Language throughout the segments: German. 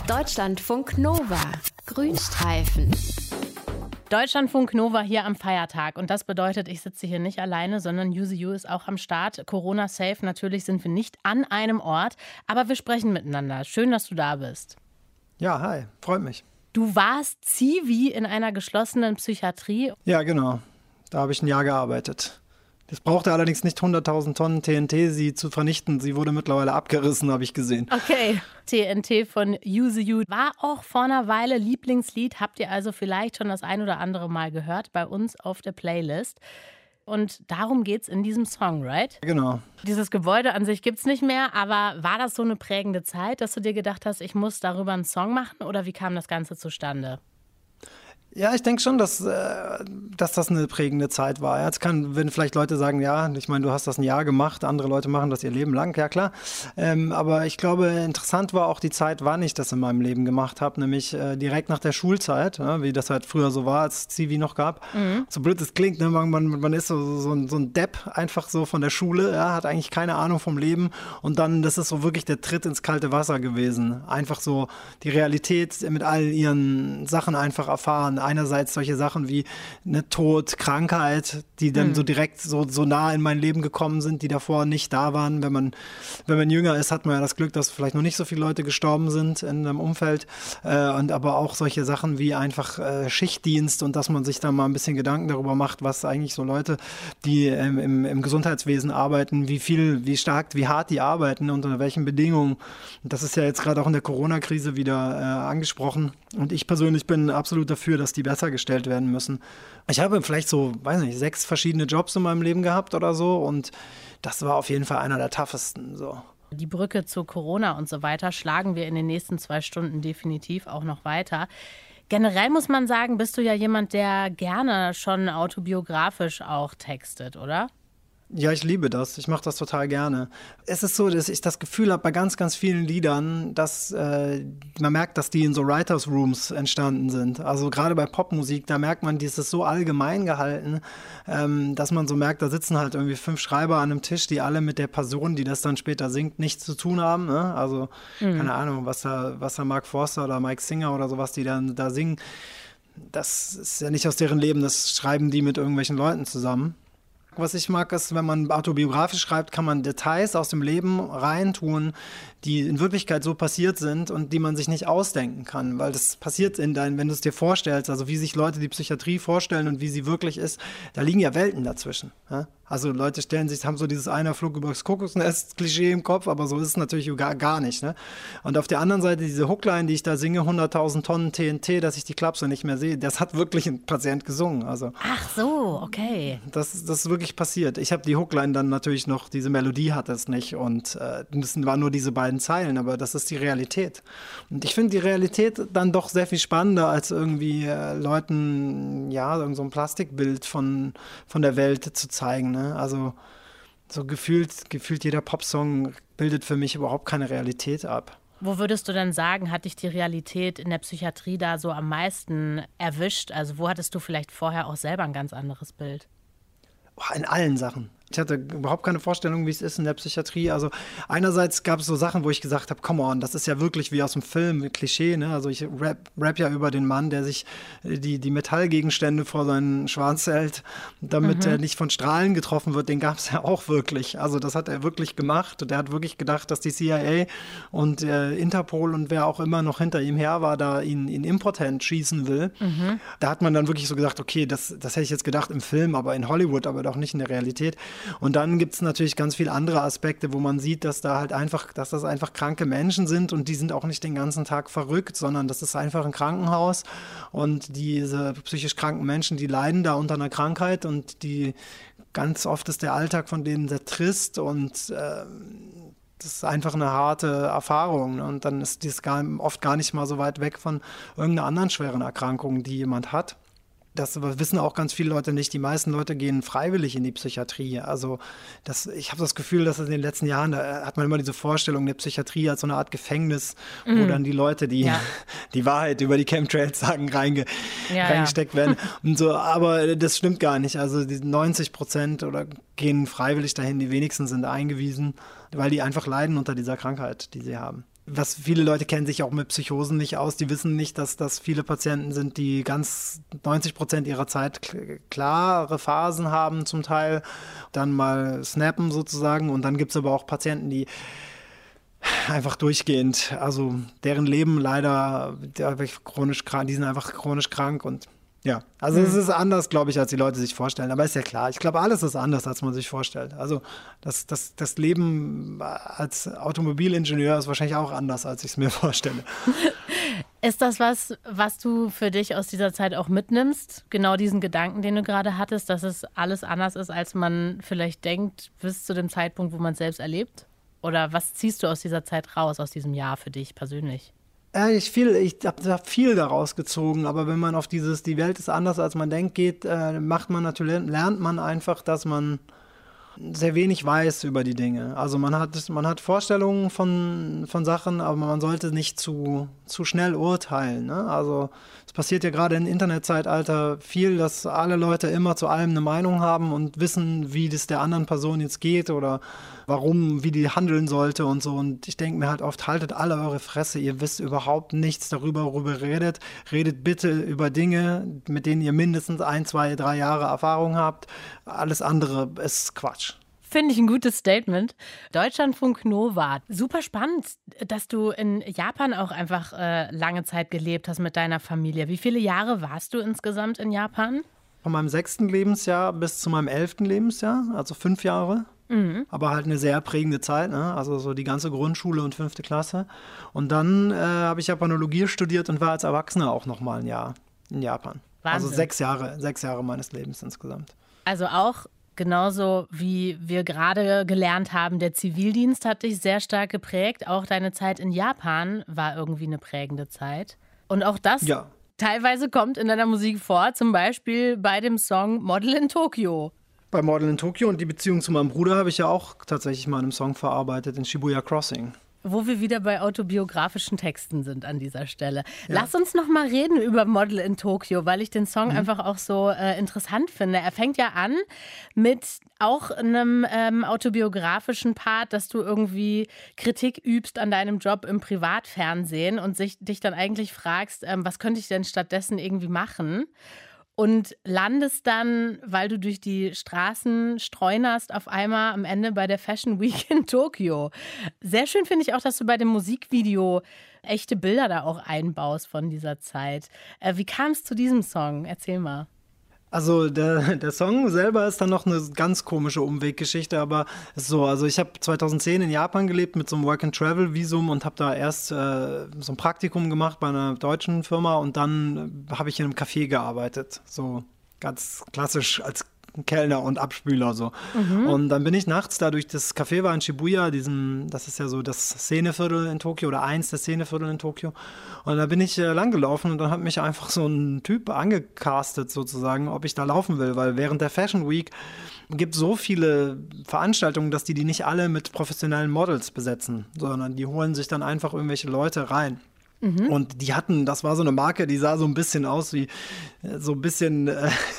Deutschlandfunk Nova. Grünstreifen. Deutschlandfunk Nova hier am Feiertag. Und das bedeutet, ich sitze hier nicht alleine, sondern Yuzu Yu ist auch am Start. Corona-safe, natürlich sind wir nicht an einem Ort, aber wir sprechen miteinander. Schön, dass du da bist. Ja, hi, freut mich. Du warst Zivi in einer geschlossenen Psychiatrie. Ja, genau. Da habe ich ein Jahr gearbeitet. Das brauchte allerdings nicht 100.000 Tonnen TNT, sie zu vernichten. Sie wurde mittlerweile abgerissen, habe ich gesehen. Okay, TNT von Yuzu Yu war auch vor einer Weile Lieblingslied. Habt ihr also vielleicht schon das ein oder andere Mal gehört bei uns auf der Playlist. Und darum geht's in diesem Song, right? Genau. Dieses Gebäude an sich gibt's nicht mehr, aber war das so eine prägende Zeit, dass du dir gedacht hast, ich muss darüber einen Song machen? Oder wie kam das Ganze zustande? Ja, ich denke schon, dass das eine prägende Zeit war. Jetzt wenn vielleicht Leute sagen, ja, ich meine, du hast das ein Jahr gemacht, andere Leute machen das ihr Leben lang, ja klar. Aber ich glaube, interessant war auch die Zeit, wann ich das in meinem Leben gemacht habe, nämlich direkt nach der Schulzeit, ja, wie das halt früher so war, als es Zivi noch gab. Mhm. So blöd es klingt, ne? Man ist so ein Depp einfach so von der Schule, ja, hat eigentlich keine Ahnung vom Leben und dann, das ist so wirklich der Tritt ins kalte Wasser gewesen. Einfach so die Realität mit all ihren Sachen einfach erfahren. Einerseits solche Sachen wie Tod, Krankheit, die dann so direkt so nah in mein Leben gekommen sind, die davor nicht da waren. Wenn man jünger ist, hat man ja das Glück, dass vielleicht noch nicht so viele Leute gestorben sind in einem Umfeld. Und aber auch solche Sachen wie einfach Schichtdienst und dass man sich da mal ein bisschen Gedanken darüber macht, was eigentlich so Leute, die im Gesundheitswesen arbeiten, wie stark, wie hart die arbeiten und unter welchen Bedingungen. Und das ist ja jetzt gerade auch in der Corona-Krise wieder angesprochen. Und ich persönlich bin absolut dafür, dass die besser gestellt werden müssen. Ich habe vielleicht so, 6 verschiedene Jobs in meinem Leben gehabt oder so und das war auf jeden Fall einer der toughesten. So. Die Brücke zu Corona und so weiter schlagen wir in den nächsten 2 Stunden definitiv auch noch weiter. Generell muss man sagen, bist du ja jemand, der gerne schon autobiografisch auch textet, oder? Ja, ich liebe das. Ich mache das total gerne. Es ist so, dass ich das Gefühl habe bei ganz, ganz vielen Liedern, dass man merkt, dass die in so Writers Rooms entstanden sind. Also gerade bei Popmusik, da merkt man, die ist so allgemein gehalten, dass man so merkt, da sitzen halt irgendwie 5 Schreiber an einem Tisch, die alle mit der Person, die das dann später singt, nichts zu tun haben. Ne? Also keine Ahnung, was da Mark Forster oder Mike Singer oder sowas, die dann da singen, das ist ja nicht aus deren Leben, das schreiben die mit irgendwelchen Leuten zusammen. Was ich mag, ist, wenn man autobiografisch schreibt, kann man Details aus dem Leben reintun, die in Wirklichkeit so passiert sind und die man sich nicht ausdenken kann, weil das passiert wenn du es dir vorstellst, also wie sich Leute die Psychiatrie vorstellen und wie sie wirklich ist, da liegen ja Welten dazwischen. Ja? Also Leute haben so dieses einer Flug übers Kokosnest-Klischee im Kopf, aber so ist es natürlich gar nicht. Ne? Und auf der anderen Seite diese Hookline, die ich da singe, 100.000 Tonnen TNT, dass ich die Klapse nicht mehr sehe, das hat wirklich ein Patient gesungen. Also, ach so, okay. Das ist wirklich passiert. Ich habe die Hookline dann natürlich noch, diese Melodie hatte es nicht und das waren nur diese beiden Zeilen, aber das ist die Realität. Und ich finde die Realität dann doch sehr viel spannender, als irgendwie Leuten, ja, irgend so ein Plastikbild von der Welt zu zeigen. Ne? Also so gefühlt jeder Popsong bildet für mich überhaupt keine Realität ab. Wo würdest du denn sagen, hat dich die Realität in der Psychiatrie da so am meisten erwischt? Also wo hattest du vielleicht vorher auch selber ein ganz anderes Bild? In allen Sachen. Ich hatte überhaupt keine Vorstellung, wie es ist in der Psychiatrie. Also einerseits gab es so Sachen, wo ich gesagt habe, come on, das ist ja wirklich wie aus dem Film, Klischee. Ne? Also ich rap ja über den Mann, der sich die Metallgegenstände vor seinen Schwanz hält, damit er nicht von Strahlen getroffen wird. Den gab es ja auch wirklich. Also das hat er wirklich gemacht. Und er hat wirklich gedacht, dass die CIA und Interpol und wer auch immer noch hinter ihm her war, da ihn impotent schießen will. Da hat man dann wirklich so gesagt, okay, das hätte ich jetzt gedacht im Film, aber in Hollywood, aber doch nicht in der Realität. Und dann gibt es natürlich ganz viele andere Aspekte, wo man sieht, dass das einfach kranke Menschen sind und die sind auch nicht den ganzen Tag verrückt, sondern das ist einfach ein Krankenhaus und diese psychisch kranken Menschen, die leiden da unter einer Krankheit und ganz oft ist der Alltag von denen sehr trist und das ist einfach eine harte Erfahrung. Ne? Und dann ist dies oft gar nicht mal so weit weg von irgendeiner anderen schweren Erkrankung, die jemand hat. Das wissen auch ganz viele Leute nicht. Die meisten Leute gehen freiwillig in die Psychiatrie. Also ich habe das Gefühl, dass in den letzten Jahren, da hat man immer diese Vorstellung der Psychiatrie als so eine Art Gefängnis, wo dann die Leute, die die Wahrheit über die Chemtrails sagen, reingesteckt werden. Und so, aber das stimmt gar nicht. Also die 90% oder gehen freiwillig dahin, die wenigsten sind eingewiesen, weil die einfach leiden unter dieser Krankheit, die sie haben. was viele Leute kennen sich auch mit Psychosen nicht aus, die wissen nicht, dass das viele Patienten sind, die ganz 90% ihrer Zeit klare Phasen haben zum Teil, dann mal snappen sozusagen und dann gibt es aber auch Patienten, die einfach durchgehend, also deren Leben leider chronisch krank, die sind einfach chronisch krank und ja, also es ist anders, glaube ich, als die Leute sich vorstellen. Aber ist ja klar, ich glaube, alles ist anders, als man sich vorstellt. Also das Leben als Automobilingenieur ist wahrscheinlich auch anders, als ich es mir vorstelle. Ist das was du für dich aus dieser Zeit auch mitnimmst? Genau diesen Gedanken, den du gerade hattest, dass es alles anders ist, als man vielleicht denkt, bis zu dem Zeitpunkt, wo man es selbst erlebt? Oder was ziehst du aus dieser Zeit raus, aus diesem Jahr für dich persönlich? Ich habe viel daraus gezogen, aber wenn man auf die Welt ist anders, als man denkt, geht, lernt man einfach, dass man sehr wenig weiß über die Dinge. Also man hat Vorstellungen von Sachen, aber man sollte nicht zu schnell urteilen. Ne? Also es passiert ja gerade im Internetzeitalter viel, dass alle Leute immer zu allem eine Meinung haben und wissen, wie das der anderen Person jetzt geht oder wie die handeln sollte und so. Und ich denke mir halt oft, haltet alle eure Fresse, ihr wisst überhaupt nichts worüber ihr redet. Redet bitte über Dinge, mit denen ihr mindestens 1, 2, 3 Jahre Erfahrung habt. Alles andere ist Quatsch. Finde ich ein gutes Statement. Deutschlandfunk Nova. Super spannend, dass du in Japan auch einfach lange Zeit gelebt hast mit deiner Familie. Wie viele Jahre warst du insgesamt in Japan? Von meinem 6. Lebensjahr bis zu meinem 11. Lebensjahr, also 5 Jahre. Aber halt eine sehr prägende Zeit, ne? Also so die ganze Grundschule und 5. Klasse. Und dann habe ich Japanologie studiert und war als Erwachsener auch noch mal ein Jahr in Japan. Wahnsinn. Also 6 Jahre meines Lebens insgesamt. Also auch genauso wie wir gerade gelernt haben, der Zivildienst hat dich sehr stark geprägt. Auch deine Zeit in Japan war irgendwie eine prägende Zeit. Und auch das teilweise kommt in deiner Musik vor, zum Beispiel bei dem Song Model in Tokio. Bei Model in Tokio und die Beziehung zu meinem Bruder habe ich ja auch tatsächlich mal in einem Song verarbeitet, in Shibuya Crossing. Wo wir wieder bei autobiografischen Texten sind an dieser Stelle. Ja. Lass uns noch mal reden über Model in Tokio, weil ich den Song einfach auch so interessant finde. Er fängt ja an mit auch einem autobiografischen Part, dass du irgendwie Kritik übst an deinem Job im Privatfernsehen und dich dann eigentlich fragst, was könnte ich denn stattdessen irgendwie machen? Und landest dann, weil du durch die Straßen streunerst, auf einmal am Ende bei der Fashion Week in Tokio. Sehr schön finde ich auch, dass du bei dem Musikvideo echte Bilder da auch einbaust von dieser Zeit. Wie kam es zu diesem Song? Erzähl mal. Also der Song selber ist dann noch eine ganz komische Umweggeschichte, aber so, also ich habe 2010 in Japan gelebt mit so einem Work-and-Travel-Visum und habe da erst so ein Praktikum gemacht bei einer deutschen Firma und dann habe ich in einem Café gearbeitet, so ganz klassisch als Kellner und Abspüler so. Und dann bin ich nachts da durch das Café war in Shibuya, das ist ja so das Szeneviertel in Tokio oder eins der Szeneviertel in Tokio. Und da bin ich langgelaufen und dann hat mich einfach so ein Typ angecastet sozusagen, ob ich da laufen will, weil während der Fashion Week gibt es so viele Veranstaltungen, dass die nicht alle mit professionellen Models besetzen, sondern die holen sich dann einfach irgendwelche Leute rein. Und das war so eine Marke, die sah so ein bisschen aus wie so ein bisschen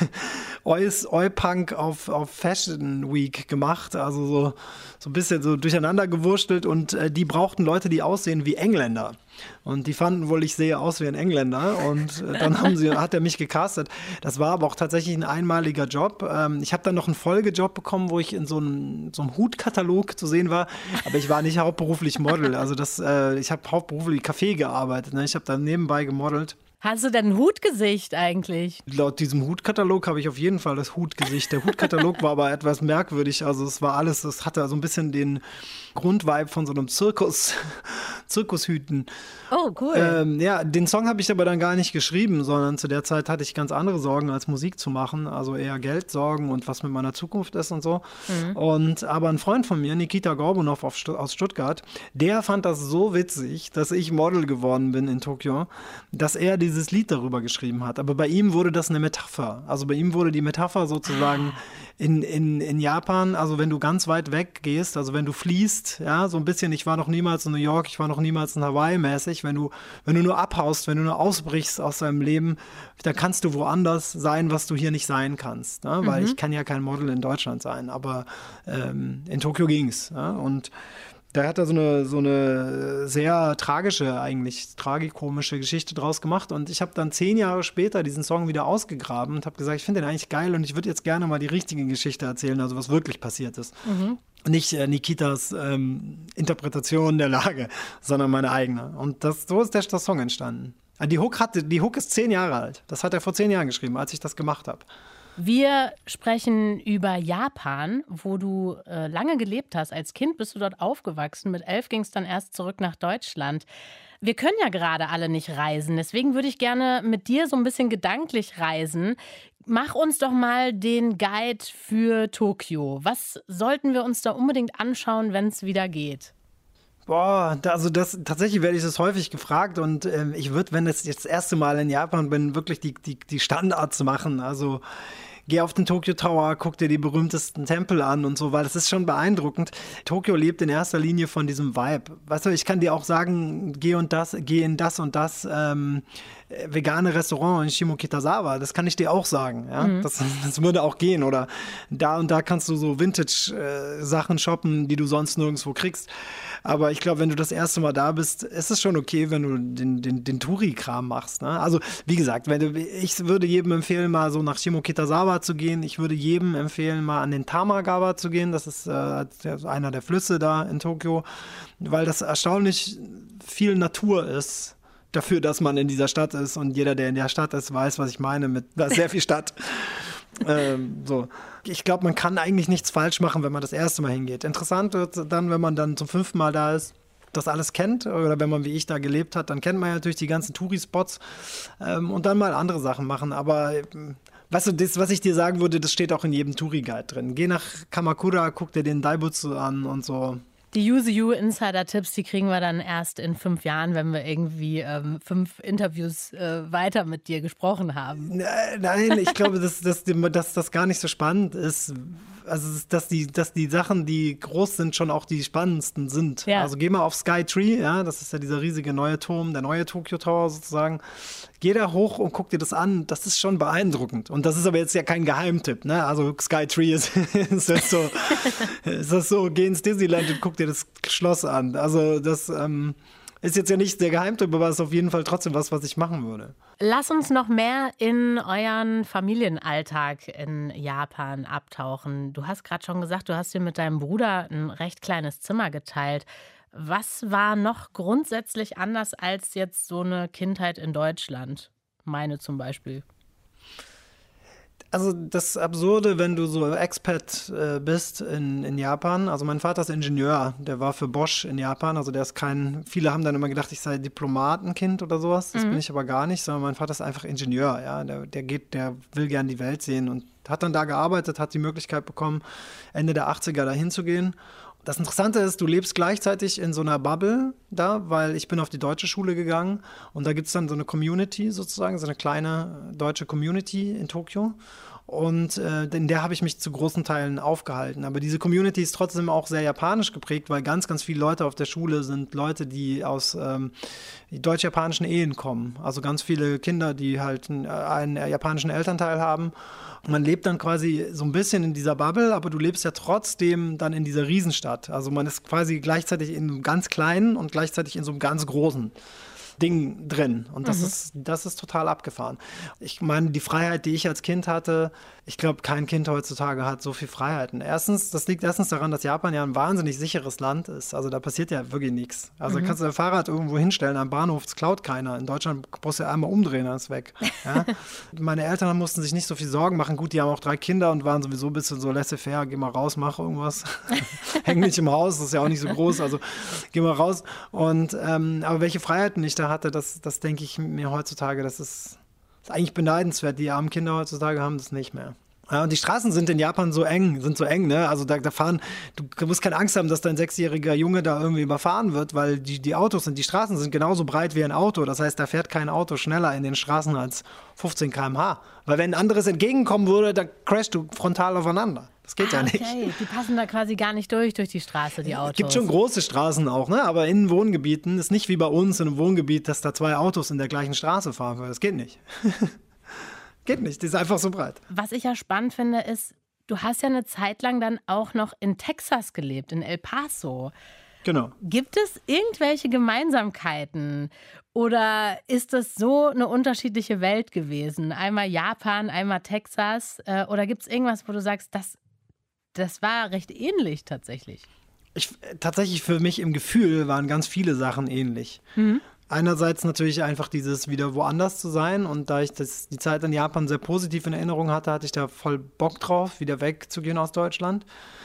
Oi-Punk auf Fashion Week gemacht, also so ein bisschen so durcheinander gewurstelt und die brauchten Leute, die aussehen wie Engländer. Und die fanden wohl, ich sehe aus wie ein Engländer und dann hat er mich gecastet. Das war aber auch tatsächlich ein einmaliger Job. Ich habe dann noch einen Folgejob bekommen, wo ich in so einem Hutkatalog zu sehen war, aber ich war nicht hauptberuflich Model. Also ich habe hauptberuflich Café gearbeitet, ne? Ich habe dann nebenbei gemodelt. Hast du denn ein Hutgesicht eigentlich? Laut diesem Hutkatalog habe ich auf jeden Fall das Hutgesicht. Der Hutkatalog war aber etwas merkwürdig. Also es hatte so ein bisschen den Grundvibe von so einem Zirkushüten. Oh, cool. Den Song habe ich aber dann gar nicht geschrieben, sondern zu der Zeit hatte ich ganz andere Sorgen, als Musik zu machen. Also eher Geldsorgen und was mit meiner Zukunft ist und so. Aber ein Freund von mir, Nikita Gorbunov aus Stuttgart, der fand das so witzig, dass ich Model geworden bin in Tokio, dass er dieses Lied darüber geschrieben hat. Aber bei ihm wurde das eine Metapher. Also bei ihm wurde die Metapher sozusagen in Japan, also wenn du ganz weit weg gehst, also wenn du fließt, ja, so ein bisschen, ich war noch niemals in New York, ich war noch niemals in Hawaii mäßig, wenn du nur abhaust, wenn du nur ausbrichst aus deinem Leben, dann kannst du woanders sein, was du hier nicht sein kannst, ne? Weil ich kann ja kein Model in Deutschland sein, aber in Tokio ging's. Ja? Und Der hat da so eine sehr tragische, eigentlich tragikomische Geschichte draus gemacht. Und ich habe dann 10 Jahre später diesen Song wieder ausgegraben und habe gesagt, ich finde den eigentlich geil und ich würde jetzt gerne mal die richtige Geschichte erzählen, also was wirklich passiert ist. Nicht Nikitas Interpretation der Lage, sondern meine eigene. Und so ist der Song entstanden. Die Hook ist 10 Jahre alt. Das hat er vor 10 Jahren geschrieben, als ich das gemacht habe. Wir sprechen über Japan, wo du lange gelebt hast. Als Kind bist du dort aufgewachsen. Mit 11 ging es dann erst zurück nach Deutschland. Wir können ja gerade alle nicht reisen. Deswegen würde ich gerne mit dir so ein bisschen gedanklich reisen. Mach uns doch mal den Guide für Tokio. Was sollten wir uns da unbedingt anschauen, wenn es wieder geht? Boah, tatsächlich werde ich das häufig gefragt und ich würde, wenn ich jetzt das erste Mal in Japan bin, wirklich die Standards machen. Also geh auf den Tokyo Tower, guck dir die berühmtesten Tempel an und so, weil das ist schon beeindruckend. Tokio lebt in erster Linie von diesem Vibe. Weißt du, ich kann dir auch sagen, geh in das und das vegane Restaurant in Shimokitazawa, das kann ich dir auch sagen. Ja? Das würde auch gehen. Oder da und da kannst du so Vintage-Sachen shoppen, die du sonst nirgendwo kriegst. Aber ich glaube, wenn du das erste Mal da bist, ist es schon okay, wenn du den Touri-Kram machst. Ne? Also wie gesagt, ich würde jedem empfehlen, mal so nach Shimokitazawa zu gehen. Ich würde jedem empfehlen, mal an den Tamagawa zu gehen. Das ist einer der Flüsse da in Tokio, weil das erstaunlich viel Natur ist. Dafür, dass man in dieser Stadt ist und jeder, der in der Stadt ist, weiß, was ich meine, da ist sehr viel Stadt. So. Ich glaube, man kann eigentlich nichts falsch machen, wenn man das erste Mal hingeht. Interessant wird es dann, wenn man dann zum 5. Mal da ist, das alles kennt oder wenn man wie ich da gelebt hat, dann kennt man ja natürlich die ganzen Touri-Spots und dann mal andere Sachen machen. Aber weißt du, das, was ich dir sagen würde, das steht auch in jedem Touri-Guide drin. Geh nach Kamakura, guck dir den Daibutsu an und so. Die Yuzu Insider-Tipps, die kriegen wir dann erst in 5 Jahren, wenn wir irgendwie 5 Interviews weiter mit dir gesprochen haben. Nein, ich glaube, dass das gar nicht so spannend ist. Also, dass die Sachen, die groß sind, schon auch die spannendsten sind. Ja. Also, geh mal auf Skytree, ja, das ist ja dieser riesige neue Turm, der neue Tokyo Tower sozusagen. Geh da hoch und guck dir das an. Das ist schon beeindruckend. Und das ist aber jetzt ja kein Geheimtipp, ne? Also, Skytree ist das so, geh ins Disneyland und guck dir das Schloss an. Also, das ist jetzt ja nicht der Geheimtipp, aber es ist auf jeden Fall trotzdem was ich machen würde. Lass uns noch mehr in euren Familienalltag in Japan abtauchen. Du hast gerade schon gesagt, du hast dir mit deinem Bruder ein recht kleines Zimmer geteilt. Was war noch grundsätzlich anders als jetzt so eine Kindheit in Deutschland? Meine zum Beispiel. Also das Absurde, wenn du so Expat bist in Japan, also mein Vater ist Ingenieur, der war für Bosch in Japan, also der ist viele haben dann immer gedacht, ich sei Diplomatenkind oder sowas, das bin ich aber gar nicht, sondern mein Vater ist einfach Ingenieur, ja, der will gern die Welt sehen und hat dann da gearbeitet, hat die Möglichkeit bekommen, Ende der 80er da hinzugehen. Das Interessante ist, du lebst gleichzeitig in so einer Bubble da, weil ich bin auf die deutsche Schule gegangen und da gibt es dann so eine Community sozusagen, so eine kleine deutsche Community in Tokio und in der habe ich mich zu großen Teilen aufgehalten. Aber diese Community ist trotzdem auch sehr japanisch geprägt, weil ganz, ganz viele Leute auf der Schule sind Leute, die aus deutsch-japanischen Ehen kommen. Also ganz viele Kinder, die halt einen japanischen Elternteil haben. Man lebt dann quasi so ein bisschen in dieser Bubble, aber du lebst ja trotzdem dann in dieser Riesenstadt. Also man ist quasi gleichzeitig in einem ganz kleinen und gleichzeitig in so einem ganz großen Ding drin. Und das ist total abgefahren. Ich meine, die Freiheit, die ich als Kind hatte, ich glaube, kein Kind heutzutage hat so viel Freiheiten. Das liegt erstens daran, dass Japan ja ein wahnsinnig sicheres Land ist. Also da passiert ja wirklich nichts. Also da kannst du dein Fahrrad irgendwo hinstellen am Bahnhof, das klaut keiner. In Deutschland brauchst du ja einmal umdrehen, dann ist weg. Ja? Meine Eltern mussten sich nicht so viel Sorgen machen. Gut, die haben auch 3 Kinder und waren sowieso ein bisschen so laissez-faire. Geh mal raus, mach irgendwas. Häng nicht im Haus, das ist ja auch nicht so groß. Also geh mal raus. Und aber welche Freiheiten ich da hatte, das denke ich mir heutzutage, das ist eigentlich beneidenswert. Die armen Kinder heutzutage haben das nicht mehr. Ja, und die Straßen sind in Japan sind so eng, ne? Also da fahren, du musst keine Angst haben, dass dein 6-jähriger Junge da irgendwie überfahren wird, weil die Straßen sind genauso breit wie ein Auto. Das heißt, da fährt kein Auto schneller in den Straßen als 15 km/h. Weil wenn ein anderes entgegenkommen würde, dann crashst du frontal aufeinander. Das geht ja nicht. Okay, die passen da quasi gar nicht durch die Straße, die Autos. Es gibt schon große Straßen auch, ne? Aber in Wohngebieten ist nicht wie bei uns in einem Wohngebiet, dass da 2 Autos in der gleichen Straße fahren würden. Das geht nicht. Geht nicht, die ist einfach so breit. Was ich ja spannend finde, ist, du hast ja eine Zeit lang dann auch noch in Texas gelebt, in El Paso. Genau. Gibt es irgendwelche Gemeinsamkeiten oder ist das so eine unterschiedliche Welt gewesen? Einmal Japan, einmal Texas oder gibt es irgendwas, wo du sagst, das war recht ähnlich tatsächlich? Tatsächlich für mich im Gefühl waren ganz viele Sachen ähnlich. Einerseits natürlich einfach dieses wieder woanders zu sein und da ich die Zeit in Japan sehr positiv in Erinnerung hatte ich da voll Bock drauf, wieder wegzugehen aus Deutschland.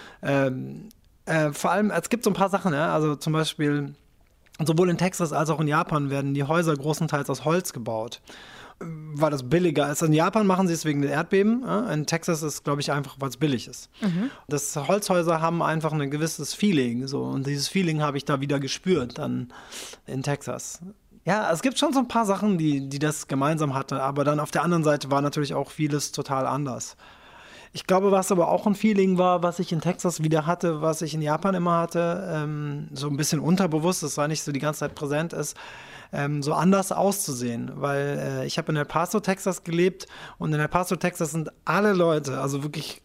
Vor allem, es gibt so ein paar Sachen, ja? Also zum Beispiel, sowohl in Texas als auch in Japan werden die Häuser großenteils aus Holz gebaut, weil das billiger ist. In Japan machen sie es wegen den Erdbeben, ja? In Texas ist es, glaube ich, einfach, weil es billig ist. Das Holzhäuser haben einfach ein gewisses Feeling, so, und dieses Feeling habe ich da wieder gespürt dann in Texas. Ja, es gibt schon so ein paar Sachen, die das gemeinsam hatte, aber dann auf der anderen Seite war natürlich auch vieles total anders. Ich glaube, was aber auch ein Feeling war, was ich in Texas wieder hatte, was ich in Japan immer hatte, so ein bisschen unterbewusst, das war nicht so die ganze Zeit präsent ist, so anders auszusehen, weil ich habe in El Paso, Texas gelebt und in El Paso, Texas sind alle Leute, also wirklich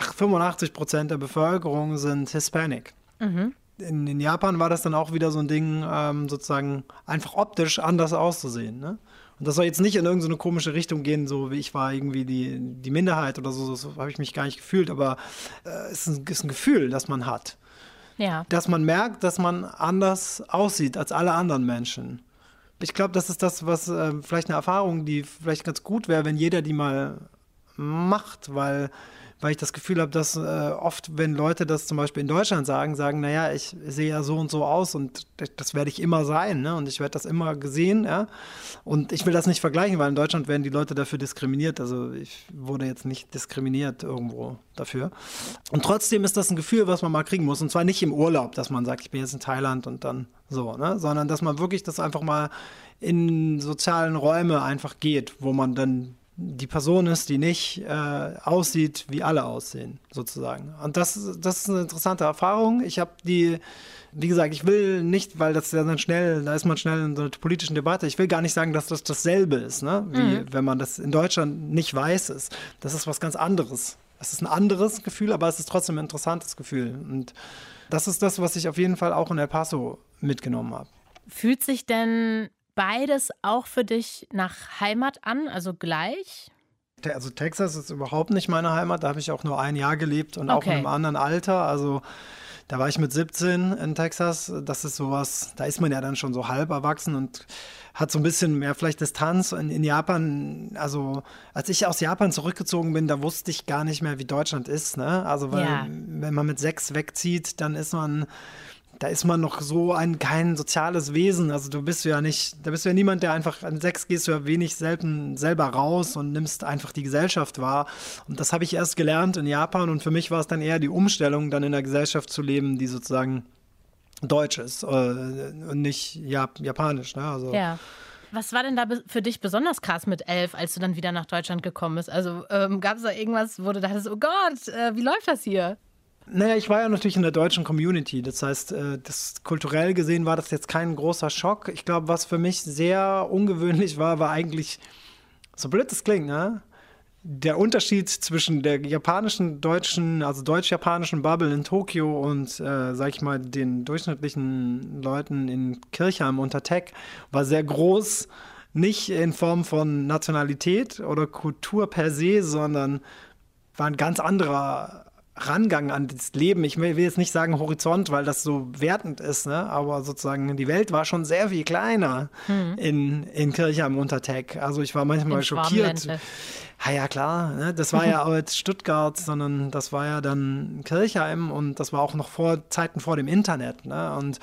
85% der Bevölkerung sind Hispanic. In Japan war das dann auch wieder so ein Ding, sozusagen einfach optisch anders auszusehen, ne? Und das soll jetzt nicht in irgendeine komische Richtung gehen, so wie ich war irgendwie die Minderheit oder so habe ich mich gar nicht gefühlt, aber es ist ein Gefühl, das man hat. Ja. Dass man merkt, dass man anders aussieht als alle anderen Menschen. Ich glaube, das ist das, was vielleicht eine Erfahrung, die vielleicht ganz gut wäre, wenn jeder die mal macht, weil ich das Gefühl habe, dass oft, wenn Leute das zum Beispiel in Deutschland sagen, naja, ich sehe ja so und so aus und das werde ich immer sein, ne? Und ich werde das immer gesehen, ja. Und ich will das nicht vergleichen, weil in Deutschland werden die Leute dafür diskriminiert. Also ich wurde jetzt nicht diskriminiert irgendwo dafür. Und trotzdem ist das ein Gefühl, was man mal kriegen muss. Und zwar nicht im Urlaub, dass man sagt, ich bin jetzt in Thailand und dann so, ne? Sondern dass man wirklich das einfach mal in sozialen Räume einfach geht, wo man dann die Person ist, die nicht aussieht, wie alle aussehen, sozusagen. Und das ist eine interessante Erfahrung. Ich habe wie gesagt, ich will nicht, weil das ja dann schnell, da ist man schnell in so einer politischen Debatte, ich will gar nicht sagen, dass das dasselbe ist, ne? Wie wenn man das in Deutschland nicht weiß ist. Das ist was ganz anderes. Es ist ein anderes Gefühl, aber es ist trotzdem ein interessantes Gefühl. Und das ist das, was ich auf jeden Fall auch in El Paso mitgenommen habe. Fühlt sich denn beides auch für dich nach Heimat an, also gleich? Also Texas ist überhaupt nicht meine Heimat, da habe ich auch nur ein Jahr gelebt und auch in einem anderen Alter, also da war ich mit 17 in Texas, das ist sowas, da ist man ja dann schon so halb erwachsen und hat so ein bisschen mehr vielleicht Distanz. In Japan, also als ich aus Japan zurückgezogen bin, da wusste ich gar nicht mehr, wie Deutschland ist, ne? Also weil wenn man mit 6 wegzieht, dann ist man noch so kein soziales Wesen. Also da bist du ja niemand, der einfach an 6 gehst du ja selten selber raus und nimmst einfach die Gesellschaft wahr. Und das habe ich erst gelernt in Japan und für mich war es dann eher die Umstellung, dann in einer Gesellschaft zu leben, die sozusagen deutsch ist und nicht japanisch. Ne? Also, ja. Was war denn da für dich besonders krass mit 11, als du dann wieder nach Deutschland gekommen bist? Also gab es da irgendwas, wo du dachtest, oh Gott, wie läuft das hier? Naja, ich war ja natürlich in der deutschen Community. Das heißt, kulturell gesehen war das jetzt kein großer Schock. Ich glaube, was für mich sehr ungewöhnlich war eigentlich, so blöd das klingt, ne? Der Unterschied zwischen der japanischen, also deutsch-japanischen Bubble in Tokio und, sag ich mal, den durchschnittlichen Leuten in Kirchheim unter Tech war sehr groß. Nicht in Form von Nationalität oder Kultur per se, sondern war ein ganz anderer Rangang an das Leben. Ich will jetzt nicht sagen Horizont, weil das so wertend ist, ne? Aber sozusagen die Welt war schon sehr viel kleiner in Kirchheim unter Tech. Also ich war manchmal schockiert. Ja, klar, ne? Das war ja auch jetzt Stuttgart, sondern das war ja dann Kirchheim und das war auch noch Zeiten vor dem Internet, ne? Und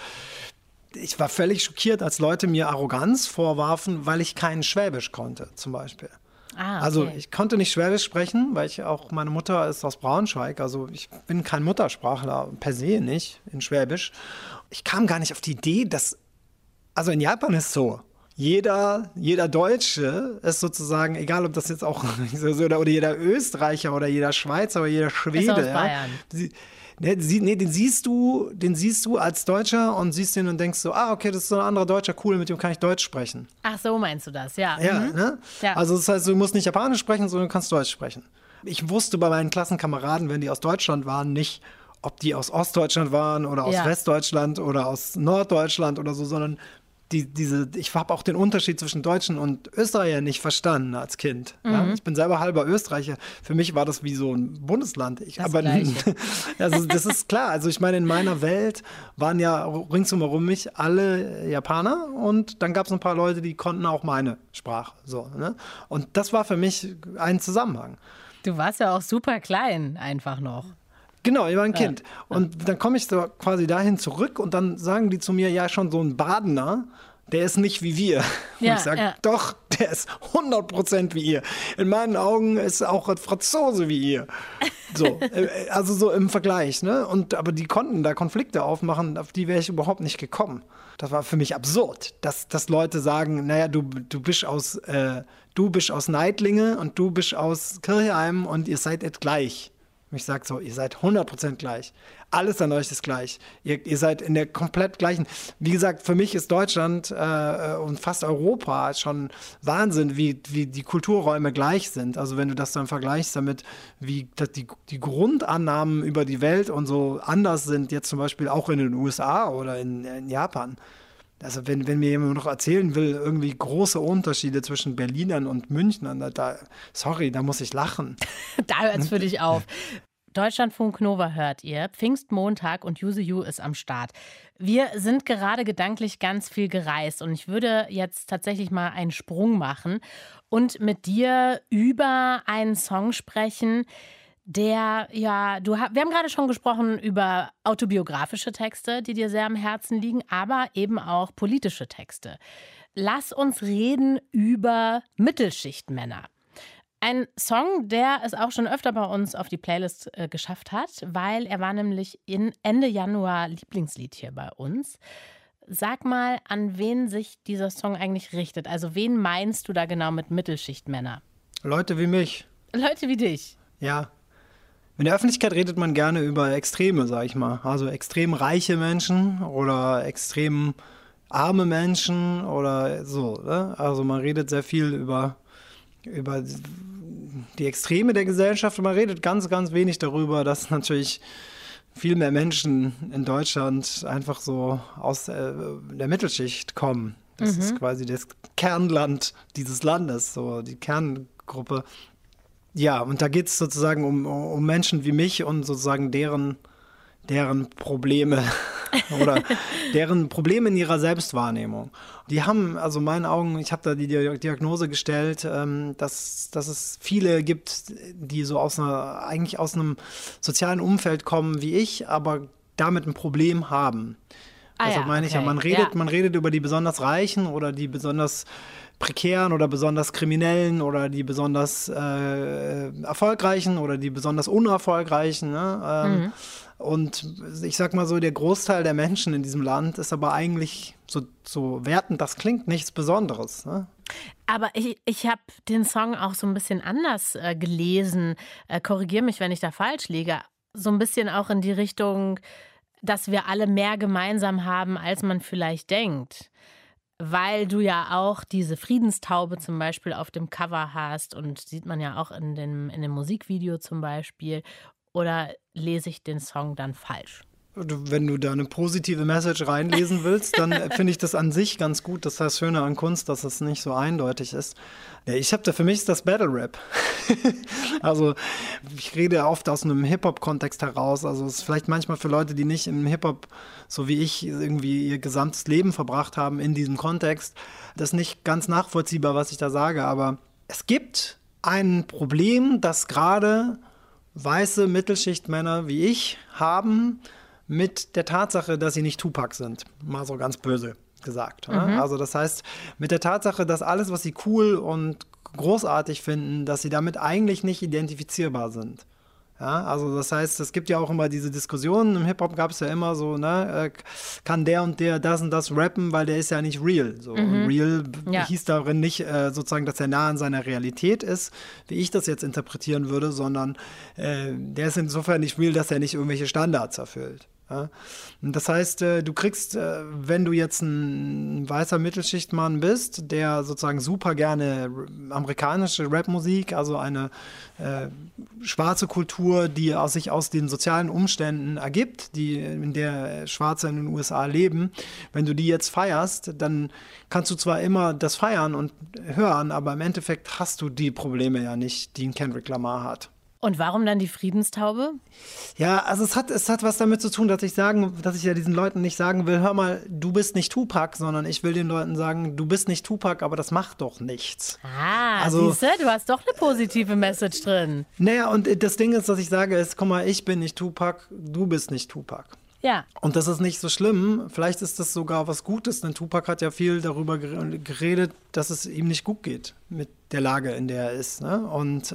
ich war völlig schockiert, als Leute mir Arroganz vorwarfen, weil ich kein Schwäbisch konnte, zum Beispiel. Ah, okay. Also ich konnte nicht Schwäbisch sprechen, weil meine Mutter ist aus Braunschweig, also ich bin kein Muttersprachler, per se nicht, in Schwäbisch. Ich kam gar nicht auf die Idee, also in Japan ist so, jeder Deutsche ist sozusagen, egal ob das jetzt auch, oder jeder Österreicher oder jeder Schweizer oder jeder Schwede. Ist aus Bayern. Den siehst du als Deutscher und siehst den und denkst so, okay, das ist so ein anderer Deutscher, cool, mit dem kann ich Deutsch sprechen. Ach so, meinst du das, ja. Ja, ne? Ja. Also das heißt, du musst nicht Japanisch sprechen, sondern du kannst Deutsch sprechen. Ich wusste bei meinen Klassenkameraden, wenn die aus Deutschland waren, nicht, ob die aus Ostdeutschland waren oder aus Westdeutschland oder aus Norddeutschland oder so, sondern ich habe auch den Unterschied zwischen Deutschen und Österreicher nicht verstanden als Kind. Ja? Ich bin selber halber Österreicher. Für mich war das wie so ein Bundesland. Also das ist klar. Also ich meine, in meiner Welt waren ja ringsum mich alle Japaner und dann gab es ein paar Leute, die konnten auch meine Sprache. So, ne? Und das war für mich ein Zusammenhang. Du warst ja auch super klein einfach noch. Genau, ich war ein Kind. Und dann komme ich so quasi dahin zurück und dann sagen die zu mir, ja, schon so ein Badener, der ist nicht wie wir. Und ich sage, doch, der ist 100% wie ihr. In meinen Augen ist auch ein Franzose wie ihr. So, also so im Vergleich. Ne? Aber die konnten da Konflikte aufmachen, auf die wäre ich überhaupt nicht gekommen. Das war für mich absurd, dass Leute sagen, naja, du bist aus Neidlinge und du bist aus Kirchheim und ihr seid et gleich. Und ich sage so, ihr seid 100% gleich. Alles an euch ist gleich. Ihr seid in der komplett gleichen. Wie gesagt, für mich ist Deutschland und fast Europa schon Wahnsinn, wie die Kulturräume gleich sind. Also wenn du das dann vergleichst damit, wie die Grundannahmen über die Welt und so anders sind, jetzt zum Beispiel auch in den USA oder in Japan. Also wenn mir jemand noch erzählen will, irgendwie große Unterschiede zwischen Berlinern und Münchnern, da muss ich lachen. Da hört es für dich auf. Deutschlandfunk Nova hört ihr. Pfingstmontag und Yuzu Yu ist am Start. Wir sind gerade gedanklich ganz viel gereist und ich würde jetzt tatsächlich mal einen Sprung machen und mit dir über einen Song sprechen, wir haben gerade schon gesprochen über autobiografische Texte, die dir sehr am Herzen liegen, aber eben auch politische Texte. Lass uns reden über Mittelschichtmänner. Ein Song, der es auch schon öfter bei uns auf die Playlist geschafft hat, weil er war nämlich Ende Januar Lieblingslied hier bei uns. Sag mal, an wen sich dieser Song eigentlich richtet. Also wen meinst du da genau mit Mittelschichtmänner? Leute wie mich. Leute wie dich? Ja. In der Öffentlichkeit redet man gerne über Extreme, sag ich mal. Also extrem reiche Menschen oder extrem arme Menschen oder so. Ne? Also man redet sehr viel über die Extreme der Gesellschaft und man redet ganz, ganz wenig darüber, dass natürlich viel mehr Menschen in Deutschland einfach so aus der Mittelschicht kommen. Das ist quasi das Kernland dieses Landes, so die Kerngruppe. Ja, und da geht es sozusagen um Menschen wie mich und sozusagen deren Probleme oder deren Probleme in ihrer Selbstwahrnehmung. Die haben, also in meinen Augen, ich habe da die Diagnose gestellt, dass es viele gibt, die so eigentlich aus einem sozialen Umfeld kommen wie ich, aber damit ein Problem haben. Also meine ich ja, man redet über die besonders Reichen oder die besonders Prekären oder besonders Kriminellen oder die besonders Erfolgreichen oder die besonders Unerfolgreichen. Ne? Und ich sag mal so, der Großteil der Menschen in diesem Land ist aber eigentlich, so wertend das klingt, nichts Besonderes. Ne? Aber ich habe den Song auch so ein bisschen anders gelesen. Korrigiere mich, wenn ich da falsch liege. So ein bisschen auch in die Richtung, dass wir alle mehr gemeinsam haben, als man vielleicht denkt. Weil du ja auch diese Friedenstaube zum Beispiel auf dem Cover hast und sieht man ja auch in dem Musikvideo zum Beispiel. Oder lese ich den Song dann falsch? Wenn du da eine positive Message reinlesen willst, dann finde ich das an sich ganz gut. Das ist das Schöne an Kunst, dass es nicht so eindeutig ist. Ja, für mich ist das Battle Rap. Also ich rede oft aus einem Hip-Hop-Kontext heraus. Also es ist vielleicht manchmal für Leute, die nicht im Hip-Hop, so wie ich, irgendwie ihr gesamtes Leben verbracht haben in diesem Kontext, das ist nicht ganz nachvollziehbar, was ich da sage. Aber es gibt ein Problem, das gerade weiße Mittelschichtmänner wie ich haben mit der Tatsache, dass sie nicht Tupac sind. Mal so ganz böse gesagt. Also das heißt, mit der Tatsache, dass alles, was sie cool und großartig finden, dass sie damit eigentlich nicht identifizierbar sind. Ja, also das heißt, es gibt ja auch immer diese Diskussionen, im Hip-Hop gab es ja immer so, kann der und der das und das rappen, weil der ist ja nicht real. So. Und real hieß darin nicht sozusagen, dass er nah an seiner Realität ist, wie ich das jetzt interpretieren würde, sondern der ist insofern nicht real, dass er nicht irgendwelche Standards erfüllt. Ja? Und das heißt, du kriegst, wenn du jetzt ein weißer Mittelschichtmann bist, der sozusagen super gerne amerikanische Rapmusik, also eine schwarze Kultur, die sich aus den sozialen Umständen ergibt, in der Schwarze in den USA leben, wenn du die jetzt feierst, dann kannst du zwar immer das feiern und hören, aber im Endeffekt hast du die Probleme ja nicht, die ein Kendrick Lamar hat. Und warum dann die Friedenstaube? Ja, also es hat was damit zu tun, dass ich ja diesen Leuten nicht sagen will, hör mal, du bist nicht Tupac, sondern ich will den Leuten sagen, du bist nicht Tupac, aber das macht doch nichts. Also, siehste, du hast doch eine positive Message drin. Naja, und das Ding ist, dass ich sage, guck mal, ich bin nicht Tupac, du bist nicht Tupac. Ja. Und das ist nicht so schlimm. Vielleicht ist das sogar was Gutes, denn Tupac hat ja viel darüber geredet, dass es ihm nicht gut geht mit der Lage, in der er ist. Ne? Und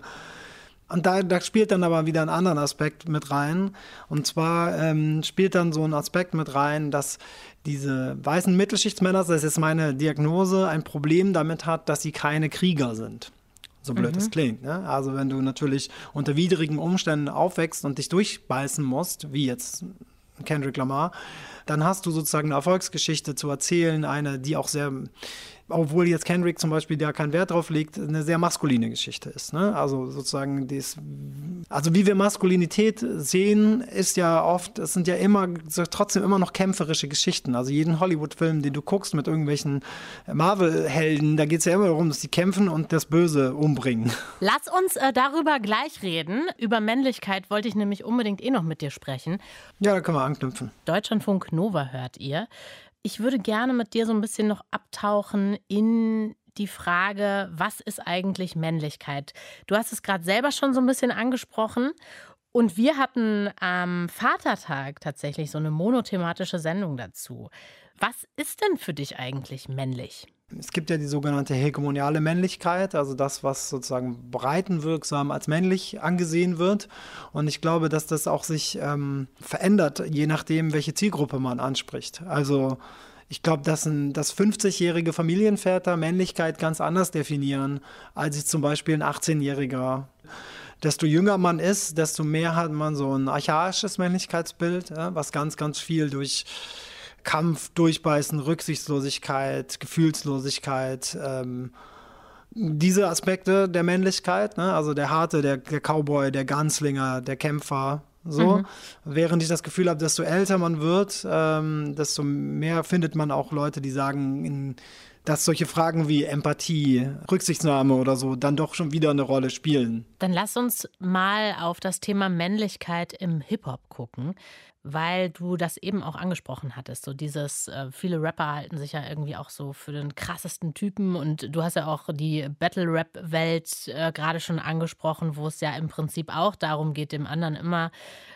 da spielt dann aber wieder ein anderer Aspekt mit rein. Und zwar spielt dann so ein Aspekt mit rein, dass diese weißen Mittelschichtsmänner, das ist meine Diagnose, ein Problem damit hat, dass sie keine Krieger sind. So blöd es klingt. Ne? Also wenn du natürlich unter widrigen Umständen aufwächst und dich durchbeißen musst, wie jetzt Kendrick Lamar, dann hast du sozusagen eine Erfolgsgeschichte zu erzählen, eine, die auch sehr, obwohl jetzt Kendrick zum Beispiel da keinen Wert drauf legt, eine sehr maskuline Geschichte ist. Ne? Also sozusagen, also wie wir Maskulinität sehen, ist ja oft, es sind ja trotzdem immer noch kämpferische Geschichten. Also jeden Hollywood-Film, den du guckst mit irgendwelchen Marvel-Helden, da geht es ja immer darum, dass die kämpfen und das Böse umbringen. Lass uns darüber gleich reden. Über Männlichkeit wollte ich nämlich unbedingt noch mit dir sprechen. Ja, da können wir anknüpfen. Deutschlandfunk Nova hört ihr. Ich würde gerne mit dir so ein bisschen noch abtauchen in die Frage, was ist eigentlich Männlichkeit? Du hast es gerade selber schon so ein bisschen angesprochen. Und wir hatten am Vatertag tatsächlich so eine monothematische Sendung dazu. Was ist denn für dich eigentlich männlich? Es gibt ja die sogenannte hegemoniale Männlichkeit, also das, was sozusagen breitenwirksam als männlich angesehen wird. Und ich glaube, dass das auch sich verändert, je nachdem, welche Zielgruppe man anspricht. Also ich glaube, dass 50-jährige Familienväter Männlichkeit ganz anders definieren, als jetzt zum Beispiel ein 18-jähriger. Desto jünger man ist, desto mehr hat man so ein archaisches Männlichkeitsbild, ja, was ganz, ganz viel durch Kampf, Durchbeißen, Rücksichtslosigkeit, Gefühlslosigkeit, diese Aspekte der Männlichkeit, ne? Also der Harte, der Cowboy, der Ganzlinger, der Kämpfer, so. Während ich das Gefühl habe, desto älter man wird, desto mehr findet man auch Leute, die sagen, dass solche Fragen wie Empathie, Rücksichtnahme oder so dann doch schon wieder eine Rolle spielen. Dann lass uns mal auf das Thema Männlichkeit im Hip-Hop gucken, weil du das eben auch angesprochen hattest. So viele Rapper halten sich ja irgendwie auch so für den krassesten Typen und du hast ja auch die Battle-Rap-Welt gerade schon angesprochen, wo es ja im Prinzip auch darum geht, dem anderen immer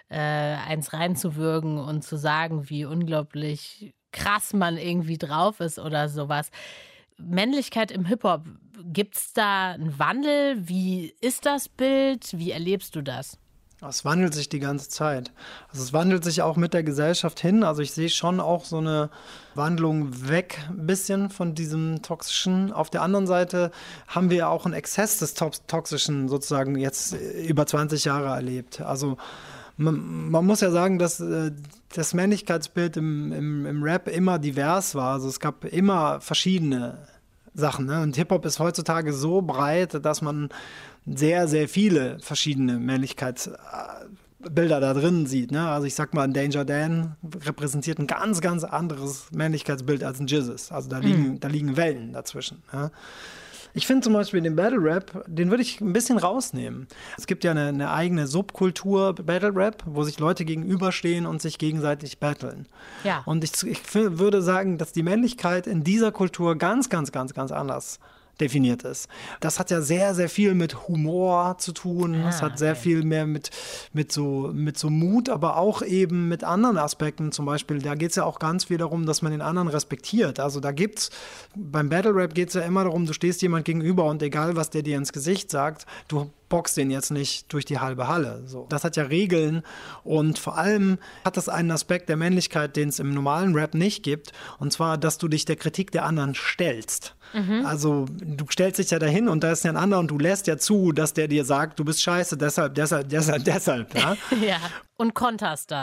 eins reinzuwürgen und zu sagen, wie unglaublich krass man irgendwie drauf ist oder sowas. Männlichkeit im Hip-Hop, gibt es da einen Wandel? Wie ist das Bild? Wie erlebst du das? Es wandelt sich die ganze Zeit. Also es wandelt sich auch mit der Gesellschaft hin. Also ich sehe schon auch so eine Wandlung weg ein bisschen von diesem Toxischen. Auf der anderen Seite haben wir ja auch einen Exzess des Toxischen sozusagen jetzt über 20 Jahre erlebt. Also man muss ja sagen, dass das Männlichkeitsbild im Rap immer divers war. Also es gab immer verschiedene Sachen. Ne? Und Hip-Hop ist heutzutage so breit, dass man sehr, sehr viele verschiedene Männlichkeitsbilder da drin sieht. Ne? Also ich sag mal, ein Danger Dan repräsentiert ein ganz, ganz anderes Männlichkeitsbild als ein Jizzes. Also da liegen Wellen dazwischen. Ja? Ich finde zum Beispiel den Battle Rap, den würde ich ein bisschen rausnehmen. Es gibt ja eine eigene Subkultur Battle Rap, wo sich Leute gegenüberstehen und sich gegenseitig battlen. Ja. Und ich würde sagen, dass die Männlichkeit in dieser Kultur ganz, ganz, ganz, ganz anders definiert ist. Das hat ja sehr, sehr viel mit Humor zu tun. Es hat sehr viel mehr mit so Mut, aber auch eben mit anderen Aspekten. Zum Beispiel, da geht es ja auch ganz viel darum, dass man den anderen respektiert. Also beim Battle Rap geht es ja immer darum, du stehst jemand gegenüber und egal, was der dir ins Gesicht sagt, du boxt den jetzt nicht durch die halbe Halle. So. Das hat ja Regeln und vor allem hat das einen Aspekt der Männlichkeit, den es im normalen Rap nicht gibt, und zwar, dass du dich der Kritik der anderen stellst. Also du stellst dich ja dahin und da ist ja ein anderer und du lässt ja zu, dass der dir sagt, du bist scheiße, deshalb. Ja? Ja, und konterst dann.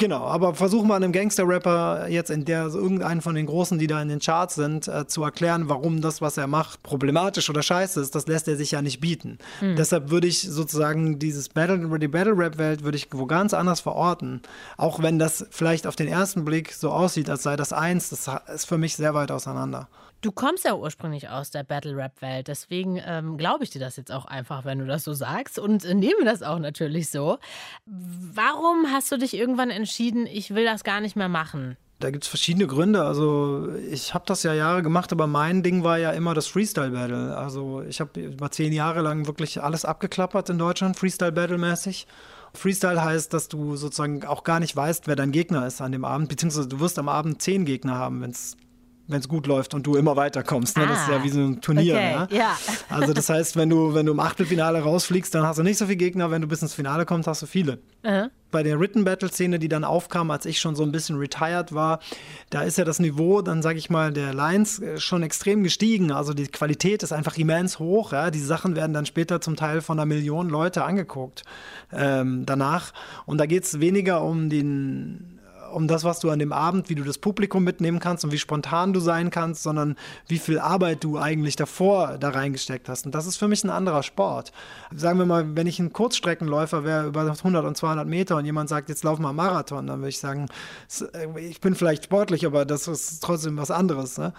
Genau, aber versuch mal einem Gangster-Rapper jetzt so irgendeinen von den Großen, die da in den Charts sind, zu erklären, warum das, was er macht, problematisch oder scheiße ist. Das lässt er sich ja nicht bieten. Deshalb würde ich sozusagen die Battle-Rap-Welt würde ich wo ganz anders verorten. Auch wenn das vielleicht auf den ersten Blick so aussieht, als sei das eins, das ist für mich sehr weit auseinander. Du kommst ja ursprünglich aus der Battle-Rap-Welt, deswegen glaube ich dir das jetzt auch einfach, wenn du das so sagst und nehme das auch natürlich so. Warum hast du dich irgendwann entschieden, ich will das gar nicht mehr machen? Da gibt es verschiedene Gründe. Also ich habe das ja Jahre gemacht, aber mein Ding war ja immer das Freestyle-Battle. Also ich habe über 10 Jahre lang wirklich alles abgeklappert in Deutschland, Freestyle-Battle-mäßig. Freestyle heißt, dass du sozusagen auch gar nicht weißt, wer dein Gegner ist an dem Abend, beziehungsweise du wirst am Abend 10 Gegner haben, wenn es gut läuft und du immer weiterkommst. Ne? Das ist ja wie so ein Turnier. Okay, ne? ja. Also das heißt, wenn du im Achtelfinale rausfliegst, dann hast du nicht so viele Gegner. Wenn du bis ins Finale kommst, hast du viele. Bei der Written-Battle-Szene, die dann aufkam, als ich schon so ein bisschen retired war, da ist ja das Niveau, dann sage ich mal, der Lines schon extrem gestiegen. Also die Qualität ist einfach immens hoch. Ja? Die Sachen werden dann später zum Teil von 1 Million Leute angeguckt danach. Und da geht es weniger um das, was du an dem Abend, wie du das Publikum mitnehmen kannst und wie spontan du sein kannst, sondern wie viel Arbeit du eigentlich davor da reingesteckt hast. Und das ist für mich ein anderer Sport. Sagen wir mal, wenn ich ein Kurzstreckenläufer wäre über 100 und 200 Meter und jemand sagt, jetzt lauf mal Marathon, dann würde ich sagen, ich bin vielleicht sportlich, aber das ist trotzdem was anderes. Ne?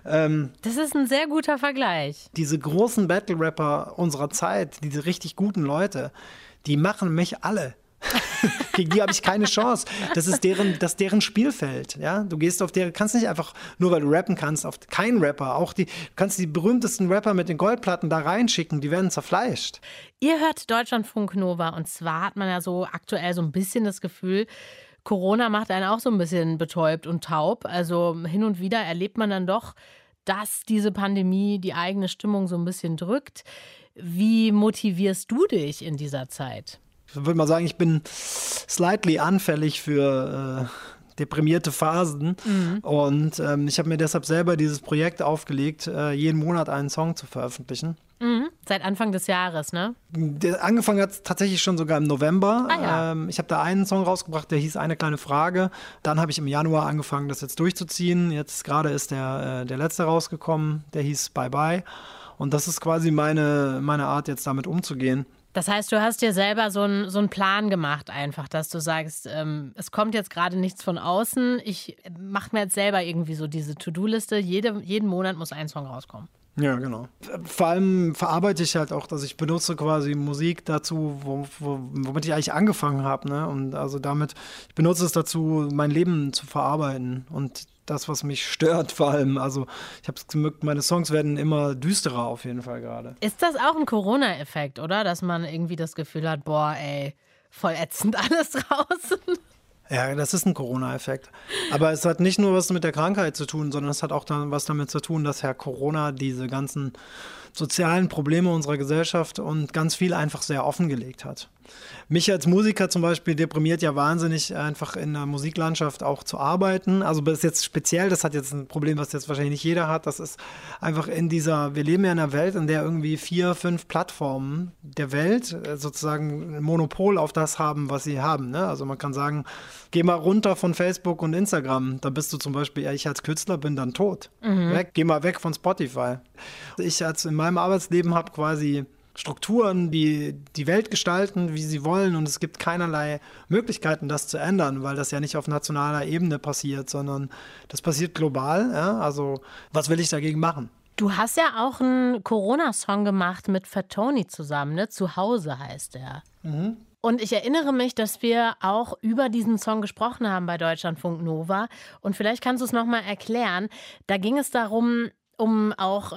Das ist ein sehr guter Vergleich. Diese großen Battle-Rapper unserer Zeit, diese richtig guten Leute, die machen mich alle. Gegen die habe ich keine Chance. Das ist deren Spielfeld. Ja? Du kannst nicht einfach, nur weil du rappen kannst, auf keinen Rapper. Du kannst die berühmtesten Rapper mit den Goldplatten da reinschicken, die werden zerfleischt. Ihr hört Deutschlandfunk Nova und zwar hat man ja so aktuell so ein bisschen das Gefühl, Corona macht einen auch so ein bisschen betäubt und taub. Also hin und wieder erlebt man dann doch, dass diese Pandemie die eigene Stimmung so ein bisschen drückt. Wie motivierst du dich in dieser Zeit? Ich würde mal sagen, ich bin slightly anfällig für deprimierte Phasen. Und ich habe mir deshalb selber dieses Projekt aufgelegt, jeden Monat einen Song zu veröffentlichen. Seit Anfang des Jahres, ne? Angefangen hat es tatsächlich schon sogar im November. Ja. Ich habe da einen Song rausgebracht, der hieß Eine kleine Frage. Dann habe ich im Januar angefangen, das jetzt durchzuziehen. Jetzt gerade ist der letzte rausgekommen, der hieß Bye Bye. Und das ist quasi meine Art, jetzt damit umzugehen. Das heißt, du hast dir selber so einen Plan gemacht einfach, dass du sagst, es kommt jetzt gerade nichts von außen. Ich mache mir jetzt selber irgendwie so diese To-Do-Liste. Jeden Monat muss ein Song rauskommen. Ja, genau. Vor allem verarbeite ich halt auch, dass ich benutze quasi Musik dazu, womit ich eigentlich angefangen habe. Ne? Und also ich benutze es dazu, mein Leben zu verarbeiten und das, was mich stört vor allem. Also ich habe es gemerkt, meine Songs werden immer düsterer auf jeden Fall gerade. Ist das auch ein Corona-Effekt, oder? Dass man irgendwie das Gefühl hat, boah, ey, voll ätzend alles draußen. Ja, das ist ein Corona-Effekt. Aber es hat nicht nur was mit der Krankheit zu tun, sondern es hat auch was damit zu tun, dass Herr Corona diese ganzen sozialen Probleme unserer Gesellschaft und ganz viel einfach sehr offengelegt hat. Mich als Musiker zum Beispiel deprimiert ja wahnsinnig, einfach in der Musiklandschaft auch zu arbeiten. Also das ist jetzt speziell, das hat jetzt ein Problem, was jetzt wahrscheinlich nicht jeder hat. Das ist einfach wir leben ja in einer Welt, in der irgendwie 4, 5 Plattformen der Welt sozusagen ein Monopol auf das haben, was sie haben. Ne? Also man kann sagen, geh mal runter von Facebook und Instagram. Da bist du zum Beispiel, ich als Künstler bin dann tot. Geh mal weg von Spotify. Ich in meinem Arbeitsleben habe quasi Strukturen, die die Welt gestalten, wie sie wollen, und es gibt keinerlei Möglichkeiten, das zu ändern, weil das ja nicht auf nationaler Ebene passiert, sondern das passiert global. Ja? Also was will ich dagegen machen? Du hast ja auch einen Corona-Song gemacht mit Fat Tony zusammen, ne? Zuhause heißt der. Und ich erinnere mich, dass wir auch über diesen Song gesprochen haben bei Deutschlandfunk Nova. Und vielleicht kannst du es nochmal erklären. Da ging es darum, um auch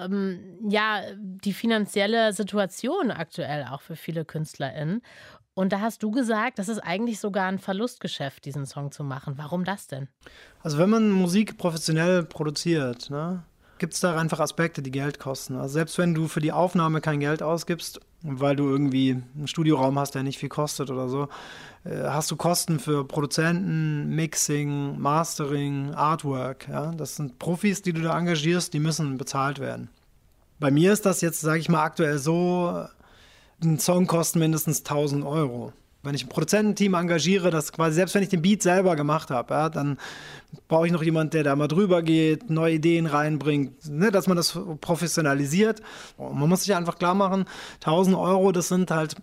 die finanzielle Situation aktuell auch für viele KünstlerInnen. Und da hast du gesagt, das ist eigentlich sogar ein Verlustgeschäft, diesen Song zu machen. Warum das denn? Also wenn man Musik professionell produziert, ne, gibt es da einfach Aspekte, die Geld kosten. Also selbst wenn du für die Aufnahme kein Geld ausgibst, weil du irgendwie einen Studioraum hast, der nicht viel kostet oder so, hast du Kosten für Produzenten, Mixing, Mastering, Artwork. Ja? Das sind Profis, die du da engagierst, die müssen bezahlt werden. Bei mir ist das jetzt, sage ich mal, aktuell so, ein Song kostet mindestens 1.000 Euro. Wenn ich ein Produzententeam engagiere, das quasi, selbst wenn ich den Beat selber gemacht habe, ja, dann brauche ich noch jemanden, der da mal drüber geht, neue Ideen reinbringt, ne, dass man das professionalisiert. Und man muss sich einfach klar machen, 1.000 Euro, das sind halt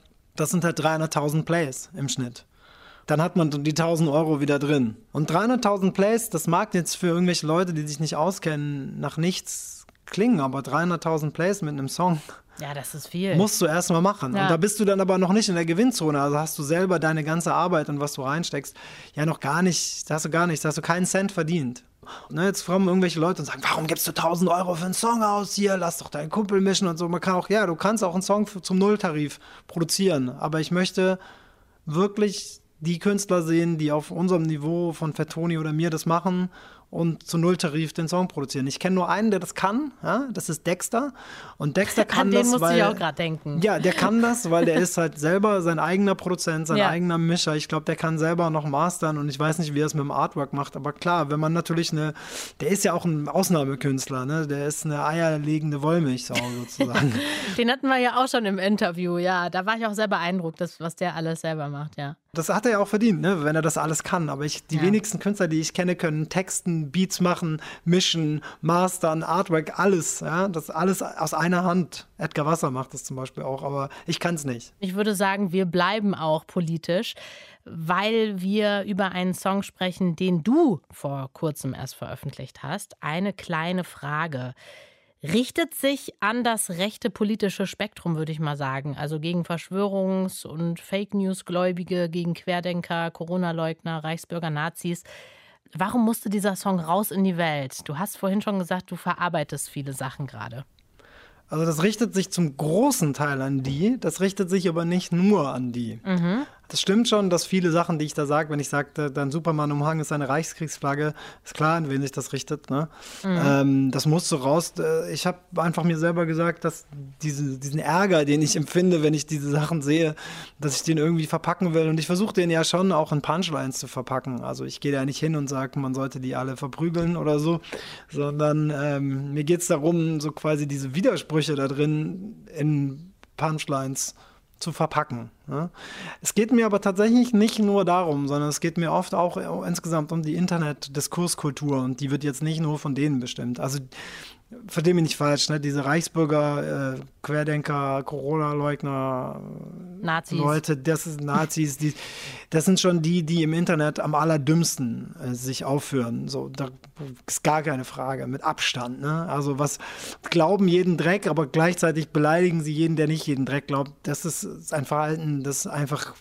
300.000 Plays im Schnitt. Dann hat man die 1.000 Euro wieder drin. Und 300.000 Plays, das mag jetzt für irgendwelche Leute, die sich nicht auskennen, nach nichts klingen, aber 300.000 Plays mit einem Song, ja, das ist viel. musst du erst mal machen. Ja. Und da bist du dann aber noch nicht in der Gewinnzone. Also hast du selber deine ganze Arbeit und was du reinsteckst, ja noch gar nicht, da hast du keinen Cent verdient. Ne, jetzt kommen irgendwelche Leute und sagen, warum gibst du 1.000 Euro für einen Song aus? Hier, lass doch deinen Kumpel mischen und so. Man kann auch, ja, du kannst auch einen Song zum Nulltarif produzieren. Aber ich möchte wirklich die Künstler sehen, die auf unserem Niveau von Fettoni oder mir das machen und zu Nulltarif den Song produzieren. Ich kenne nur einen, der das kann, ja? Das ist Dexter. Und Dexter kann das, An den musste ich auch gerade denken. Ja, der kann das, weil der ist halt selber sein eigener Produzent, sein eigener Mischer. Ich glaube, der kann selber noch mastern und ich weiß nicht, wie er es mit dem Artwork macht. Aber klar, wenn man natürlich der ist ja auch ein Ausnahmekünstler, ne? Der ist eine eierlegende Wollmilchsau sozusagen. Den hatten wir ja auch schon im Interview, ja. Da war ich auch sehr beeindruckt, was der alles selber macht, ja. Das hat er ja auch verdient, ne? Wenn er das alles kann. Aber die wenigsten Künstler, die ich kenne, können texten, Beats machen, mischen, mastern, Artwork, alles. Ja? Das alles aus einer Hand. Edgar Wasser macht das zum Beispiel auch, aber ich kann es nicht. Ich würde sagen, wir bleiben auch politisch, weil wir über einen Song sprechen, den du vor kurzem erst veröffentlicht hast. Eine kleine Frage. Richtet sich an das rechte politische Spektrum, würde ich mal sagen. Also gegen Verschwörungs- und Fake-News-Gläubige, gegen Querdenker, Corona-Leugner, Reichsbürger, Nazis. Warum musste dieser Song raus in die Welt? Du hast vorhin schon gesagt, du verarbeitest viele Sachen gerade. Also das richtet sich zum großen Teil an die, das richtet sich aber nicht nur an die. Das stimmt schon, dass viele Sachen, die ich da sage, wenn ich sage, dein Superman-Umhang ist eine Reichskriegsflagge, ist klar, an wen sich das richtet. Ne? Das muss so raus. Ich habe einfach mir selber gesagt, dass diesen Ärger, den ich empfinde, wenn ich diese Sachen sehe, dass ich den irgendwie verpacken will. Und ich versuche den ja schon auch in Punchlines zu verpacken. Also ich gehe da nicht hin und sage, man sollte die alle verprügeln oder so, sondern mir geht es darum, so quasi diese Widersprüche da drin in Punchlines zu verpacken. Ne? Es geht mir aber tatsächlich nicht nur darum, sondern es geht mir oft auch insgesamt um die Internet-Diskurskultur und die wird jetzt nicht nur von denen bestimmt. Also versteh mich nicht falsch, ne? Diese Reichsbürger, Querdenker, Corona-Leugner, Nazis. Leute, das sind Nazis, das sind schon die im Internet am allerdümmsten sich aufführen. So, da ist gar keine Frage, mit Abstand. Ne? Also glauben jeden Dreck, aber gleichzeitig beleidigen sie jeden, der nicht jeden Dreck glaubt. Das ist ein Verhalten, das einfach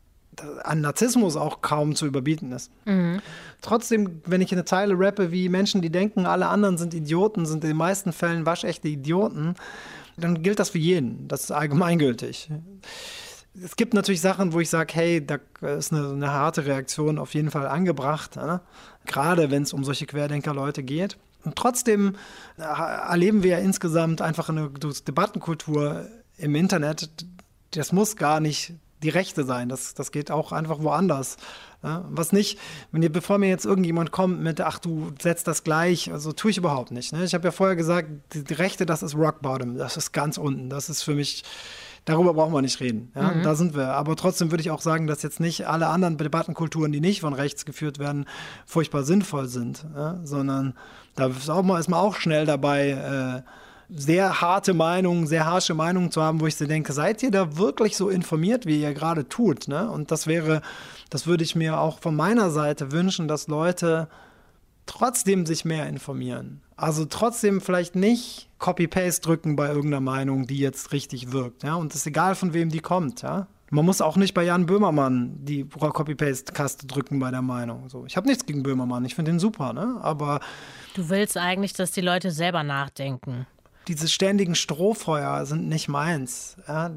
an Narzissmus auch kaum zu überbieten ist. Trotzdem, wenn ich eine Zeile rappe wie Menschen, die denken, alle anderen sind Idioten, sind in den meisten Fällen waschechte Idioten, dann gilt das für jeden. Das ist allgemeingültig. Es gibt natürlich Sachen, wo ich sage, hey, da ist eine harte Reaktion auf jeden Fall angebracht, ne? Gerade wenn es um solche Querdenker-Leute geht. Und trotzdem erleben wir ja insgesamt einfach eine Debattenkultur im Internet. Das muss gar nicht die Rechte sein. Das geht auch einfach woanders. Ja, was nicht, bevor mir jetzt irgendjemand kommt mit, ach du setzt das gleich, also tue ich überhaupt nicht. Ne? Ich habe ja vorher gesagt, die Rechte, das ist Rock Bottom, das ist ganz unten. Das ist für mich, darüber brauchen wir nicht reden. Ja? Da sind wir. Aber trotzdem würde ich auch sagen, dass jetzt nicht alle anderen Debattenkulturen, die nicht von rechts geführt werden, furchtbar sinnvoll sind. Ja? Sondern da ist man auch schnell dabei, sehr harte Meinungen, sehr harsche Meinungen zu haben, wo ich so denke, seid ihr da wirklich so informiert, wie ihr gerade tut? Ne? Und das würde ich mir auch von meiner Seite wünschen, dass Leute trotzdem sich mehr informieren. Also trotzdem vielleicht nicht Copy-Paste drücken bei irgendeiner Meinung, die jetzt richtig wirkt. Ja? Und es ist egal, von wem die kommt. Ja? Man muss auch nicht bei Jan Böhmermann die Copy-Paste-Kaste drücken bei der Meinung. So, ich habe nichts gegen Böhmermann, ich finde ihn super, ne? Aber du willst eigentlich, dass die Leute selber nachdenken. Diese ständigen Strohfeuer sind nicht meins. Ja,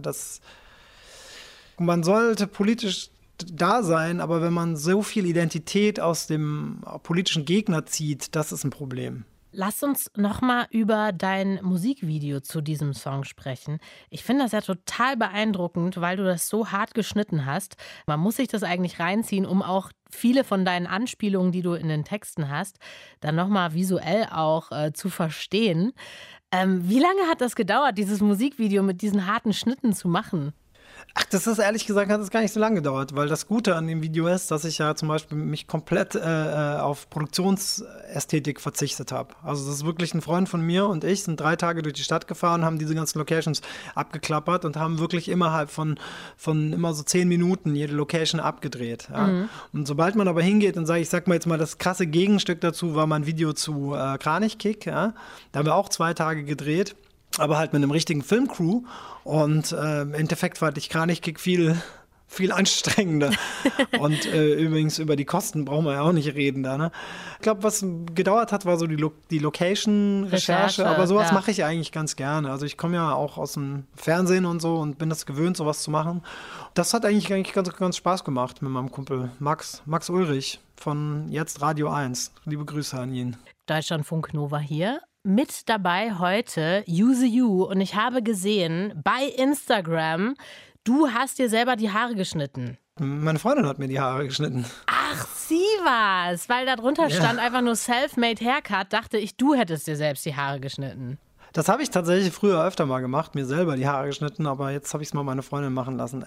man sollte politisch da sein, aber wenn man so viel Identität aus dem politischen Gegner zieht, das ist ein Problem. Lass uns nochmal über dein Musikvideo zu diesem Song sprechen. Ich finde das ja total beeindruckend, weil du das so hart geschnitten hast. Man muss sich das eigentlich reinziehen, um auch viele von deinen Anspielungen, die du in den Texten hast, dann nochmal visuell auch zu verstehen. Wie lange hat das gedauert, dieses Musikvideo mit diesen harten Schnitten zu machen? Ach, das ist ehrlich gesagt, hat es gar nicht so lange gedauert, weil das Gute an dem Video ist, dass ich ja zum Beispiel mich komplett auf Produktionsästhetik verzichtet habe. Also das ist wirklich ein Freund von mir und ich sind 3 Tage durch die Stadt gefahren, haben diese ganzen Locations abgeklappert und haben wirklich innerhalb von immer so 10 Minuten jede Location abgedreht. Ja. Und sobald man aber hingeht und sagt, ich sag mal jetzt mal, das krasse Gegenstück dazu war mein Video zu Kranichkick. Ja. Da haben wir auch 2 Tage gedreht. Aber halt mit einem richtigen Filmcrew. Und im Endeffekt fand ich Kranichkick viel anstrengender. Und übrigens über die Kosten brauchen wir ja auch nicht reden da. Ne? Ich glaube, was gedauert hat, war so die Location-Recherche. Aber sowas mache ich eigentlich ganz gerne. Also ich komme ja auch aus dem Fernsehen und so und bin das gewöhnt, sowas zu machen. Das hat eigentlich ganz Spaß gemacht mit meinem Kumpel Max Ulrich von jetzt Radio 1. Liebe Grüße an ihn. Deutschlandfunk Nova hier. Mit dabei heute Use You und ich habe gesehen bei Instagram, du hast dir selber die Haare geschnitten. Meine Freundin hat mir die Haare geschnitten. Ach, sie war's, weil da drunter stand einfach nur Self-Made Haircut, dachte ich, du hättest dir selbst die Haare geschnitten. Das habe ich tatsächlich früher öfter mal gemacht, mir selber die Haare geschnitten, aber jetzt habe ich es mal meine Freundin machen lassen.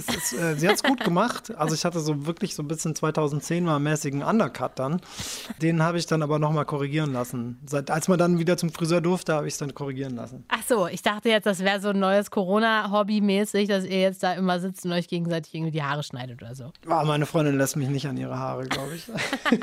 Sie hat es gut gemacht. Also ich hatte so wirklich so ein bisschen 2010 mal mäßigen Undercut dann. Den habe ich dann aber nochmal korrigieren lassen. Als man dann wieder zum Friseur durfte, habe ich es dann korrigieren lassen. Ach so, ich dachte jetzt, das wäre so ein neues Corona-Hobby mäßig, dass ihr jetzt da immer sitzt und euch gegenseitig irgendwie die Haare schneidet oder so. Meine Freundin lässt mich nicht an ihre Haare, glaube ich.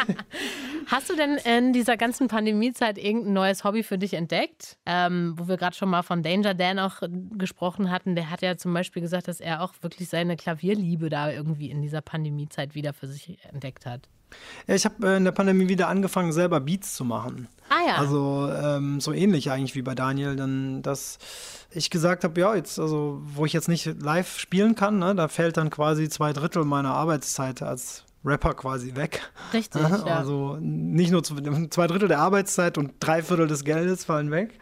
Hast du denn in dieser ganzen Pandemiezeit irgendein neues Hobby für dich entdeckt? Wo wir gerade schon mal von Danger Dan auch gesprochen hatten, der hat ja zum Beispiel gesagt, dass er auch wirklich seine Klavierliebe da irgendwie in dieser Pandemiezeit wieder für sich entdeckt hat. Ja, ich habe in der Pandemie wieder angefangen, selber Beats zu machen. Ah ja. Also so ähnlich eigentlich wie bei Daniel, dann, dass ich gesagt habe, ja, jetzt, also wo ich jetzt nicht live spielen kann, ne, da fällt dann quasi 2/3 meiner Arbeitszeit als Rapper quasi weg. Richtig, ja. Also nicht nur 2/3 der Arbeitszeit und 3/4 des Geldes fallen weg.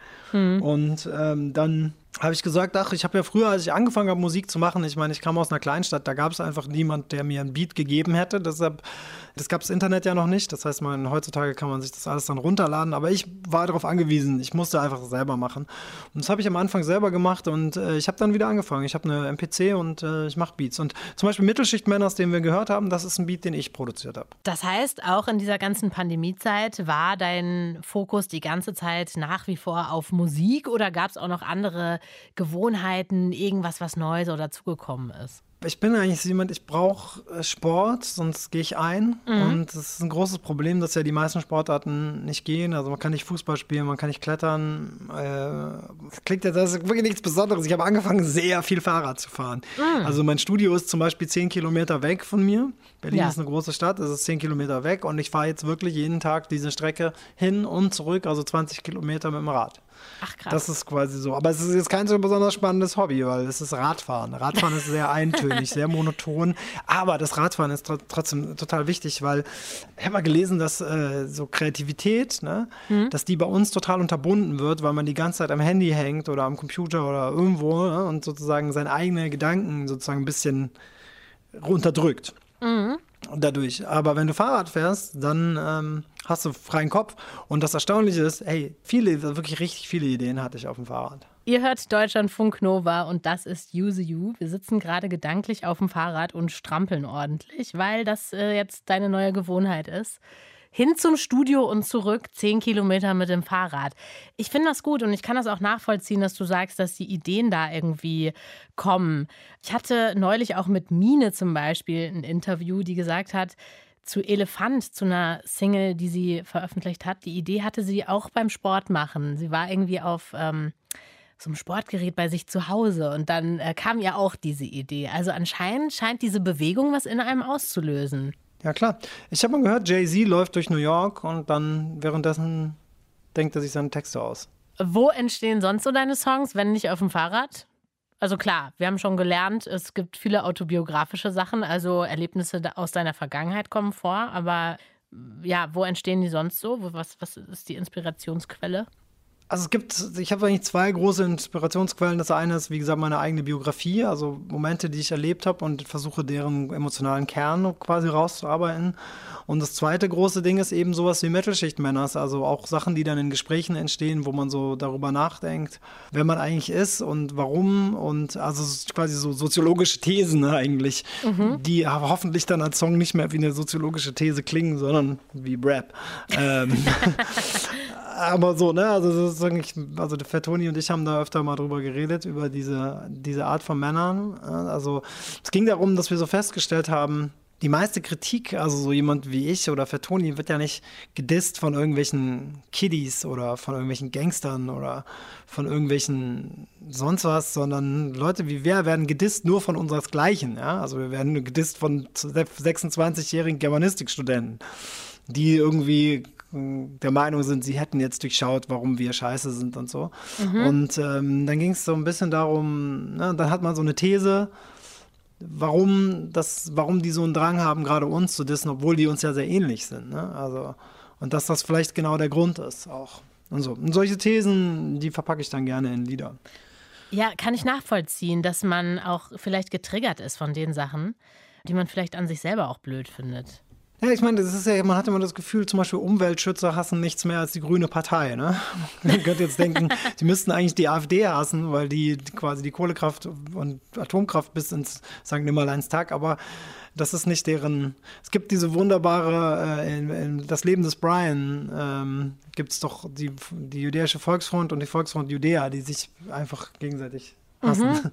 Und dann habe ich gesagt, ich habe ja früher, als ich angefangen habe, Musik zu machen, ich meine, ich kam aus einer Kleinstadt, da gab es einfach niemand, der mir ein Beat gegeben hätte. Deshalb, das gab das Internet ja noch nicht. Das heißt, heutzutage kann man sich das alles dann runterladen. Aber ich war darauf angewiesen. Ich musste einfach selber machen. Und das habe ich am Anfang selber gemacht und ich habe dann wieder angefangen. Ich habe eine MPC und ich mache Beats. Und zum Beispiel Mittelschicht-Männers, den wir gehört haben, das ist ein Beat, den ich produziert habe. Das heißt, auch in dieser ganzen Pandemiezeit war dein Fokus die ganze Zeit nach wie vor auf Musik oder gab es auch noch andere Gewohnheiten, irgendwas, was Neues oder dazugekommen ist? Ich bin eigentlich jemand, ich brauche Sport, sonst gehe ich ein. Und das ist ein großes Problem, dass ja die meisten Sportarten nicht gehen. Also man kann nicht Fußball spielen, man kann nicht klettern. Das ist wirklich nichts Besonderes. Ich habe angefangen, sehr viel Fahrrad zu fahren. Also mein Studio ist zum Beispiel 10 Kilometer weg von mir. Berlin ist eine große Stadt, es ist 10 Kilometer weg. Und ich fahre jetzt wirklich jeden Tag diese Strecke hin und zurück, also 20 Kilometer mit dem Rad. Ach krass. Das ist quasi so. Aber es ist jetzt kein so besonders spannendes Hobby, weil es ist Radfahren. Radfahren ist sehr eintönig, sehr monoton. Aber das Radfahren ist trotzdem total wichtig, weil ich habe mal gelesen, dass so Kreativität, ne, dass die bei uns total unterbunden wird, weil man die ganze Zeit am Handy hängt oder am Computer oder irgendwo, ne, und sozusagen seine eigenen Gedanken sozusagen ein bisschen runterdrückt. Dadurch. Aber wenn du Fahrrad fährst, dann hast du freien Kopf. Und das Erstaunliche ist, wirklich richtig viele Ideen hatte ich auf dem Fahrrad. Ihr hört Deutschlandfunk Nova und das ist Use You. Wir sitzen gerade gedanklich auf dem Fahrrad und strampeln ordentlich, weil das jetzt deine neue Gewohnheit ist. Hin zum Studio und zurück, 10 Kilometer mit dem Fahrrad. Ich finde das gut und ich kann das auch nachvollziehen, dass du sagst, dass die Ideen da irgendwie kommen. Ich hatte neulich auch mit Mine zum Beispiel ein Interview, die gesagt hat, zu Elefant, zu einer Single, die sie veröffentlicht hat, die Idee hatte sie auch beim Sport machen. Sie war irgendwie auf so einem Sportgerät bei sich zu Hause und dann kam ihr auch diese Idee. Also anscheinend scheint diese Bewegung was in einem auszulösen. Ja, klar. Ich habe mal gehört, Jay-Z läuft durch New York und dann währenddessen denkt er sich seine Texte aus. Wo entstehen sonst so deine Songs, wenn nicht auf dem Fahrrad? Also klar, wir haben schon gelernt, es gibt viele autobiografische Sachen, also Erlebnisse aus deiner Vergangenheit kommen vor. Aber ja, wo entstehen die sonst so? Was ist die Inspirationsquelle? Also ich habe eigentlich zwei große Inspirationsquellen. Das eine ist, wie gesagt, meine eigene Biografie, also Momente, die ich erlebt habe und versuche, deren emotionalen Kern quasi rauszuarbeiten. Und das zweite große Ding ist eben sowas wie Mittelschichtmänners, also auch Sachen, die dann in Gesprächen entstehen, wo man so darüber nachdenkt, wer man eigentlich ist und warum. Und also es ist quasi so soziologische Thesen, ne, eigentlich, die aber hoffentlich dann als Song nicht mehr wie eine soziologische These klingen, sondern wie Rap. Aber so, ne, also sozusagen also der Fatoni und ich haben da öfter mal drüber geredet, über diese Art von Männern. Also es ging darum, dass wir so festgestellt haben, die meiste Kritik, also so jemand wie ich oder Fatoni, wird ja nicht gedisst von irgendwelchen Kiddies oder von irgendwelchen Gangstern oder von irgendwelchen sonst was, sondern Leute wie wir werden gedisst nur von unseresgleichen. Ja? Also wir werden gedisst von 26-jährigen Germanistikstudenten, die irgendwie der Meinung sind, sie hätten jetzt durchschaut, warum wir scheiße sind und so. Und dann ging es so ein bisschen darum, ne, dann hat man so eine These, warum die so einen Drang haben, gerade uns zu dissen, obwohl die uns ja sehr ähnlich sind. Ne? Also, und dass das vielleicht genau der Grund ist auch. Und so. Und solche Thesen, die verpacke ich dann gerne in Lieder. Ja, kann ich nachvollziehen, dass man auch vielleicht getriggert ist von den Sachen, die man vielleicht an sich selber auch blöd findet. Ja, ich meine, das ist ja, man hat immer das Gefühl, zum Beispiel Umweltschützer hassen nichts mehr als die Grüne Partei. Ne? Man könnte jetzt denken, die müssten eigentlich die AfD hassen, weil die quasi die Kohlekraft und Atomkraft bis ins St. Nimmerleinstag, aber das ist nicht deren. Es gibt diese wunderbare, in das Leben des Brian, gibt es doch die Judäische Volksfront und die Volksfront Judäa, die sich einfach gegenseitig hassen.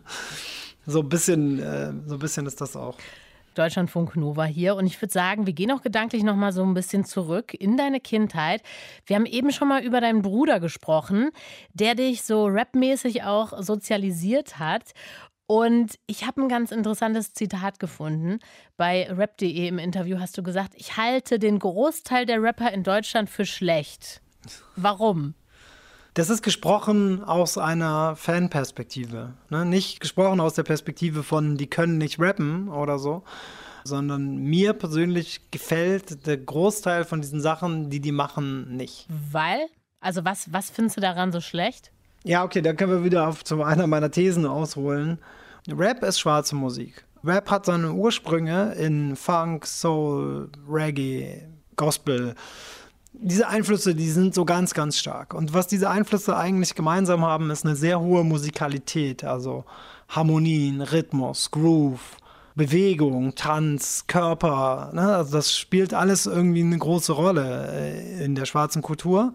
So ein bisschen ist das auch. Deutschlandfunk Nova hier und ich würde sagen, wir gehen auch gedanklich noch mal so ein bisschen zurück in deine Kindheit. Wir haben eben schon mal über deinen Bruder gesprochen, der dich so rapmäßig auch sozialisiert hat. Und ich habe ein ganz interessantes Zitat gefunden. Bei rap.de im Interview hast du gesagt, ich halte den Großteil der Rapper in Deutschland für schlecht. Warum? Das ist gesprochen aus einer Fanperspektive. Ne? Nicht gesprochen aus der Perspektive von, die können nicht rappen oder so, sondern mir persönlich gefällt der Großteil von diesen Sachen, die machen, nicht. Weil? Also was findest du daran so schlecht? Ja, okay, da können wir wieder zu einer meiner Thesen ausholen. Rap ist schwarze Musik. Rap hat seine Ursprünge in Funk, Soul, Reggae, Gospel. Diese Einflüsse, die sind so ganz, ganz stark. Und was diese Einflüsse eigentlich gemeinsam haben, ist eine sehr hohe Musikalität. Also Harmonien, Rhythmus, Groove, Bewegung, Tanz, Körper. Ne? Also das spielt alles irgendwie eine große Rolle in der schwarzen Kultur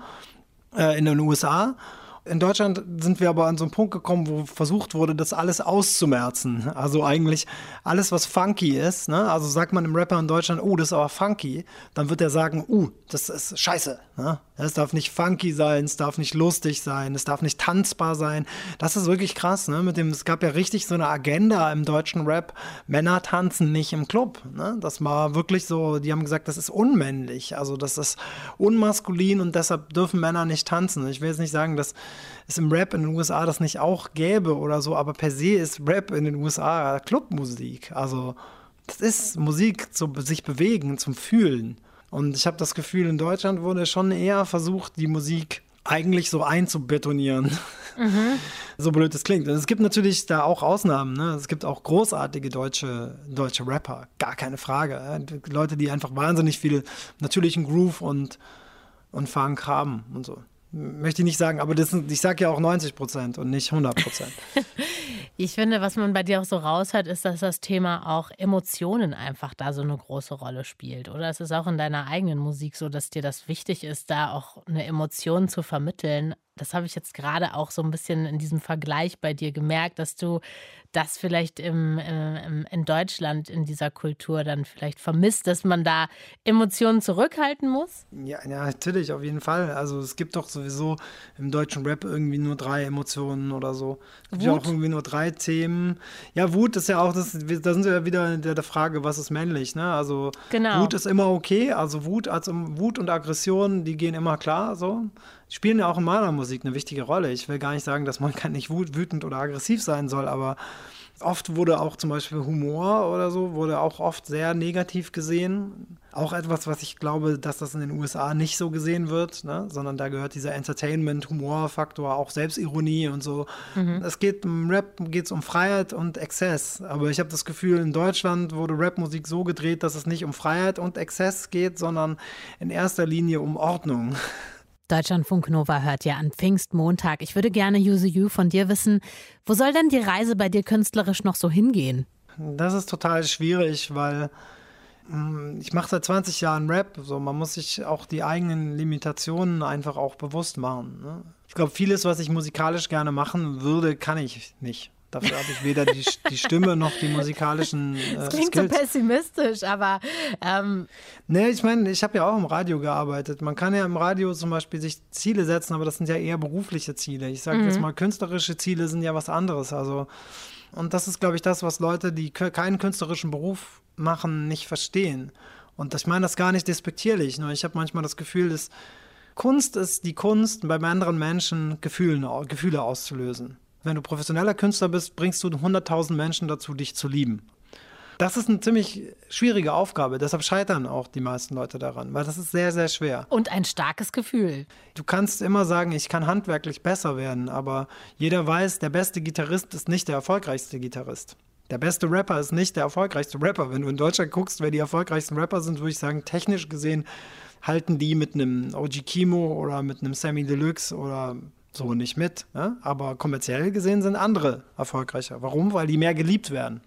in den USA. In Deutschland sind wir aber an so einen Punkt gekommen, wo versucht wurde, das alles auszumerzen. Also eigentlich alles, was funky ist, ne? Also sagt man einem Rapper in Deutschland, oh, das ist aber funky, dann wird er sagen, das ist scheiße. Ne? Es darf nicht funky sein, es darf nicht lustig sein, es darf nicht tanzbar sein. Das ist wirklich krass. Ne? Es gab ja richtig so eine Agenda im deutschen Rap, Männer tanzen nicht im Club. Ne? Das war wirklich so, die haben gesagt, das ist unmännlich, also das ist unmaskulin und deshalb dürfen Männer nicht tanzen. Ich will jetzt nicht sagen, dass es im Rap in den USA das nicht auch gäbe oder so, aber per se ist Rap in den USA Clubmusik. Also das ist Musik zum sich bewegen, zum Fühlen. Und ich habe das Gefühl, in Deutschland wurde schon eher versucht, die Musik eigentlich so einzubetonieren. So blöd es klingt. Und es gibt natürlich da auch Ausnahmen. Ne? Es gibt auch großartige deutsche Rapper, gar keine Frage. Leute, die einfach wahnsinnig viel natürlichen Groove und Funk haben und so. Möchte ich nicht sagen, aber ich sage ja auch 90% und nicht 100%. Ich finde, was man bei dir auch so raushört, ist, dass das Thema auch Emotionen einfach da so eine große Rolle spielt. Oder es ist auch in deiner eigenen Musik so, dass dir das wichtig ist, da auch eine Emotion zu vermitteln. Das habe ich jetzt gerade auch so ein bisschen in diesem Vergleich bei dir gemerkt, dass du das vielleicht in Deutschland in dieser Kultur dann vielleicht vermisst, dass man da Emotionen zurückhalten muss? Ja, natürlich, auf jeden Fall. Also es gibt doch sowieso im deutschen Rap irgendwie nur 3 Emotionen oder so. Es gibt ja auch irgendwie nur 3 Themen. Ja, Wut ist ja auch, da sind wir ja wieder in der Frage, was ist männlich, ne? Also genau. Wut ist immer okay, also Wut und Aggression, die gehen immer klar, so. Die spielen ja auch in meiner Musik eine wichtige Rolle. Ich will gar nicht sagen, dass man nicht wütend oder aggressiv sein soll, aber Oft wurde auch zum Beispiel Humor oder so, wurde auch oft sehr negativ gesehen. Auch etwas, was ich glaube, dass das in den USA nicht so gesehen wird, ne? Sondern da gehört dieser Entertainment-Humor-Faktor, auch Selbstironie und so. Es geht im Rap geht's um Freiheit und Exzess. Aber ich habe das Gefühl, in Deutschland wurde Rapmusik so gedreht, dass es nicht um Freiheit und Exzess geht, sondern in erster Linie um Ordnung. Deutschlandfunk Nova hört ja an Pfingstmontag. Ich würde gerne, Yuzu Yu, von dir wissen, wo soll denn die Reise bei dir künstlerisch noch so hingehen? Das ist total schwierig, weil ich mache seit 20 Jahren Rap. So, man muss sich auch die eigenen Limitationen einfach auch bewusst machen. Ne? Ich glaube, vieles, was ich musikalisch gerne machen würde, kann ich nicht. Dafür habe ich weder die Stimme noch die musikalischen Das klingt Skills. so pessimistisch, aber Nee, ich meine, ich habe ja auch im Radio gearbeitet. Man kann ja im Radio zum Beispiel sich Ziele setzen, aber das sind ja eher berufliche Ziele. Ich sage jetzt mal, künstlerische Ziele sind ja was anderes. Also, und das ist, glaube ich, das, was Leute, die keinen künstlerischen Beruf machen, nicht verstehen. Und ich meine das gar nicht despektierlich. Nur ich habe manchmal das Gefühl, dass Kunst ist die Kunst, bei anderen Menschen Gefühle auszulösen. Wenn du professioneller Künstler bist, bringst du 100.000 Menschen dazu, dich zu lieben. Das ist eine ziemlich schwierige Aufgabe. Deshalb scheitern auch die meisten Leute daran, weil das ist sehr, sehr schwer. und ein starkes Gefühl. Du kannst immer sagen, ich kann handwerklich besser werden, aber jeder weiß, der beste Gitarrist ist nicht der erfolgreichste Gitarrist. Der beste Rapper ist nicht der erfolgreichste Rapper. Wenn du in Deutschland guckst, wer die erfolgreichsten Rapper sind, würde ich sagen, technisch gesehen halten die mit einem OG Kimo oder mit einem Sammy Deluxe oder so nicht mit. Ne? Aber kommerziell gesehen sind andere erfolgreicher. Warum? Weil die mehr geliebt werden.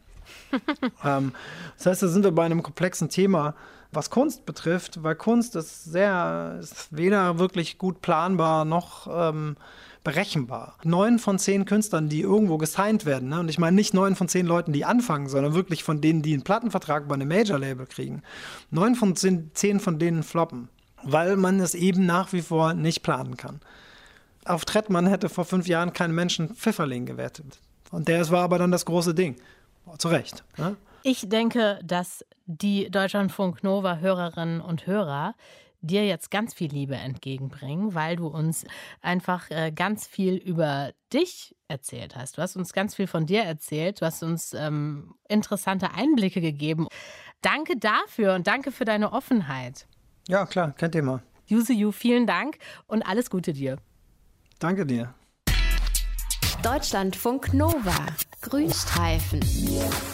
Das heißt, da sind wir bei einem komplexen Thema, was Kunst betrifft, weil Kunst ist weder wirklich gut planbar noch berechenbar. 9 von 10 Künstlern, die irgendwo gesigned werden, ne? Und ich meine nicht 9 von 10 Leuten, die anfangen, sondern wirklich von denen, die einen Plattenvertrag bei einem Major-Label kriegen. 9 von 10 von denen floppen, weil man es eben nach wie vor nicht planen kann. Auf Trettmann hätte vor 5 Jahren kein Mensch einen Pfifferling gewettet. Und war aber dann das große Ding. Zu Recht. Ne? Ich denke, dass die Deutschlandfunk Nova Hörerinnen und Hörer dir jetzt ganz viel Liebe entgegenbringen, weil du uns einfach ganz viel über dich erzählt hast. Du hast uns ganz viel von dir erzählt. Du hast uns interessante Einblicke gegeben. Danke dafür und danke für deine Offenheit. Ja, klar, kein Thema. Yuzu Yu, vielen Dank und alles Gute dir. Danke dir. Deutschlandfunk Nova. Grünstreifen.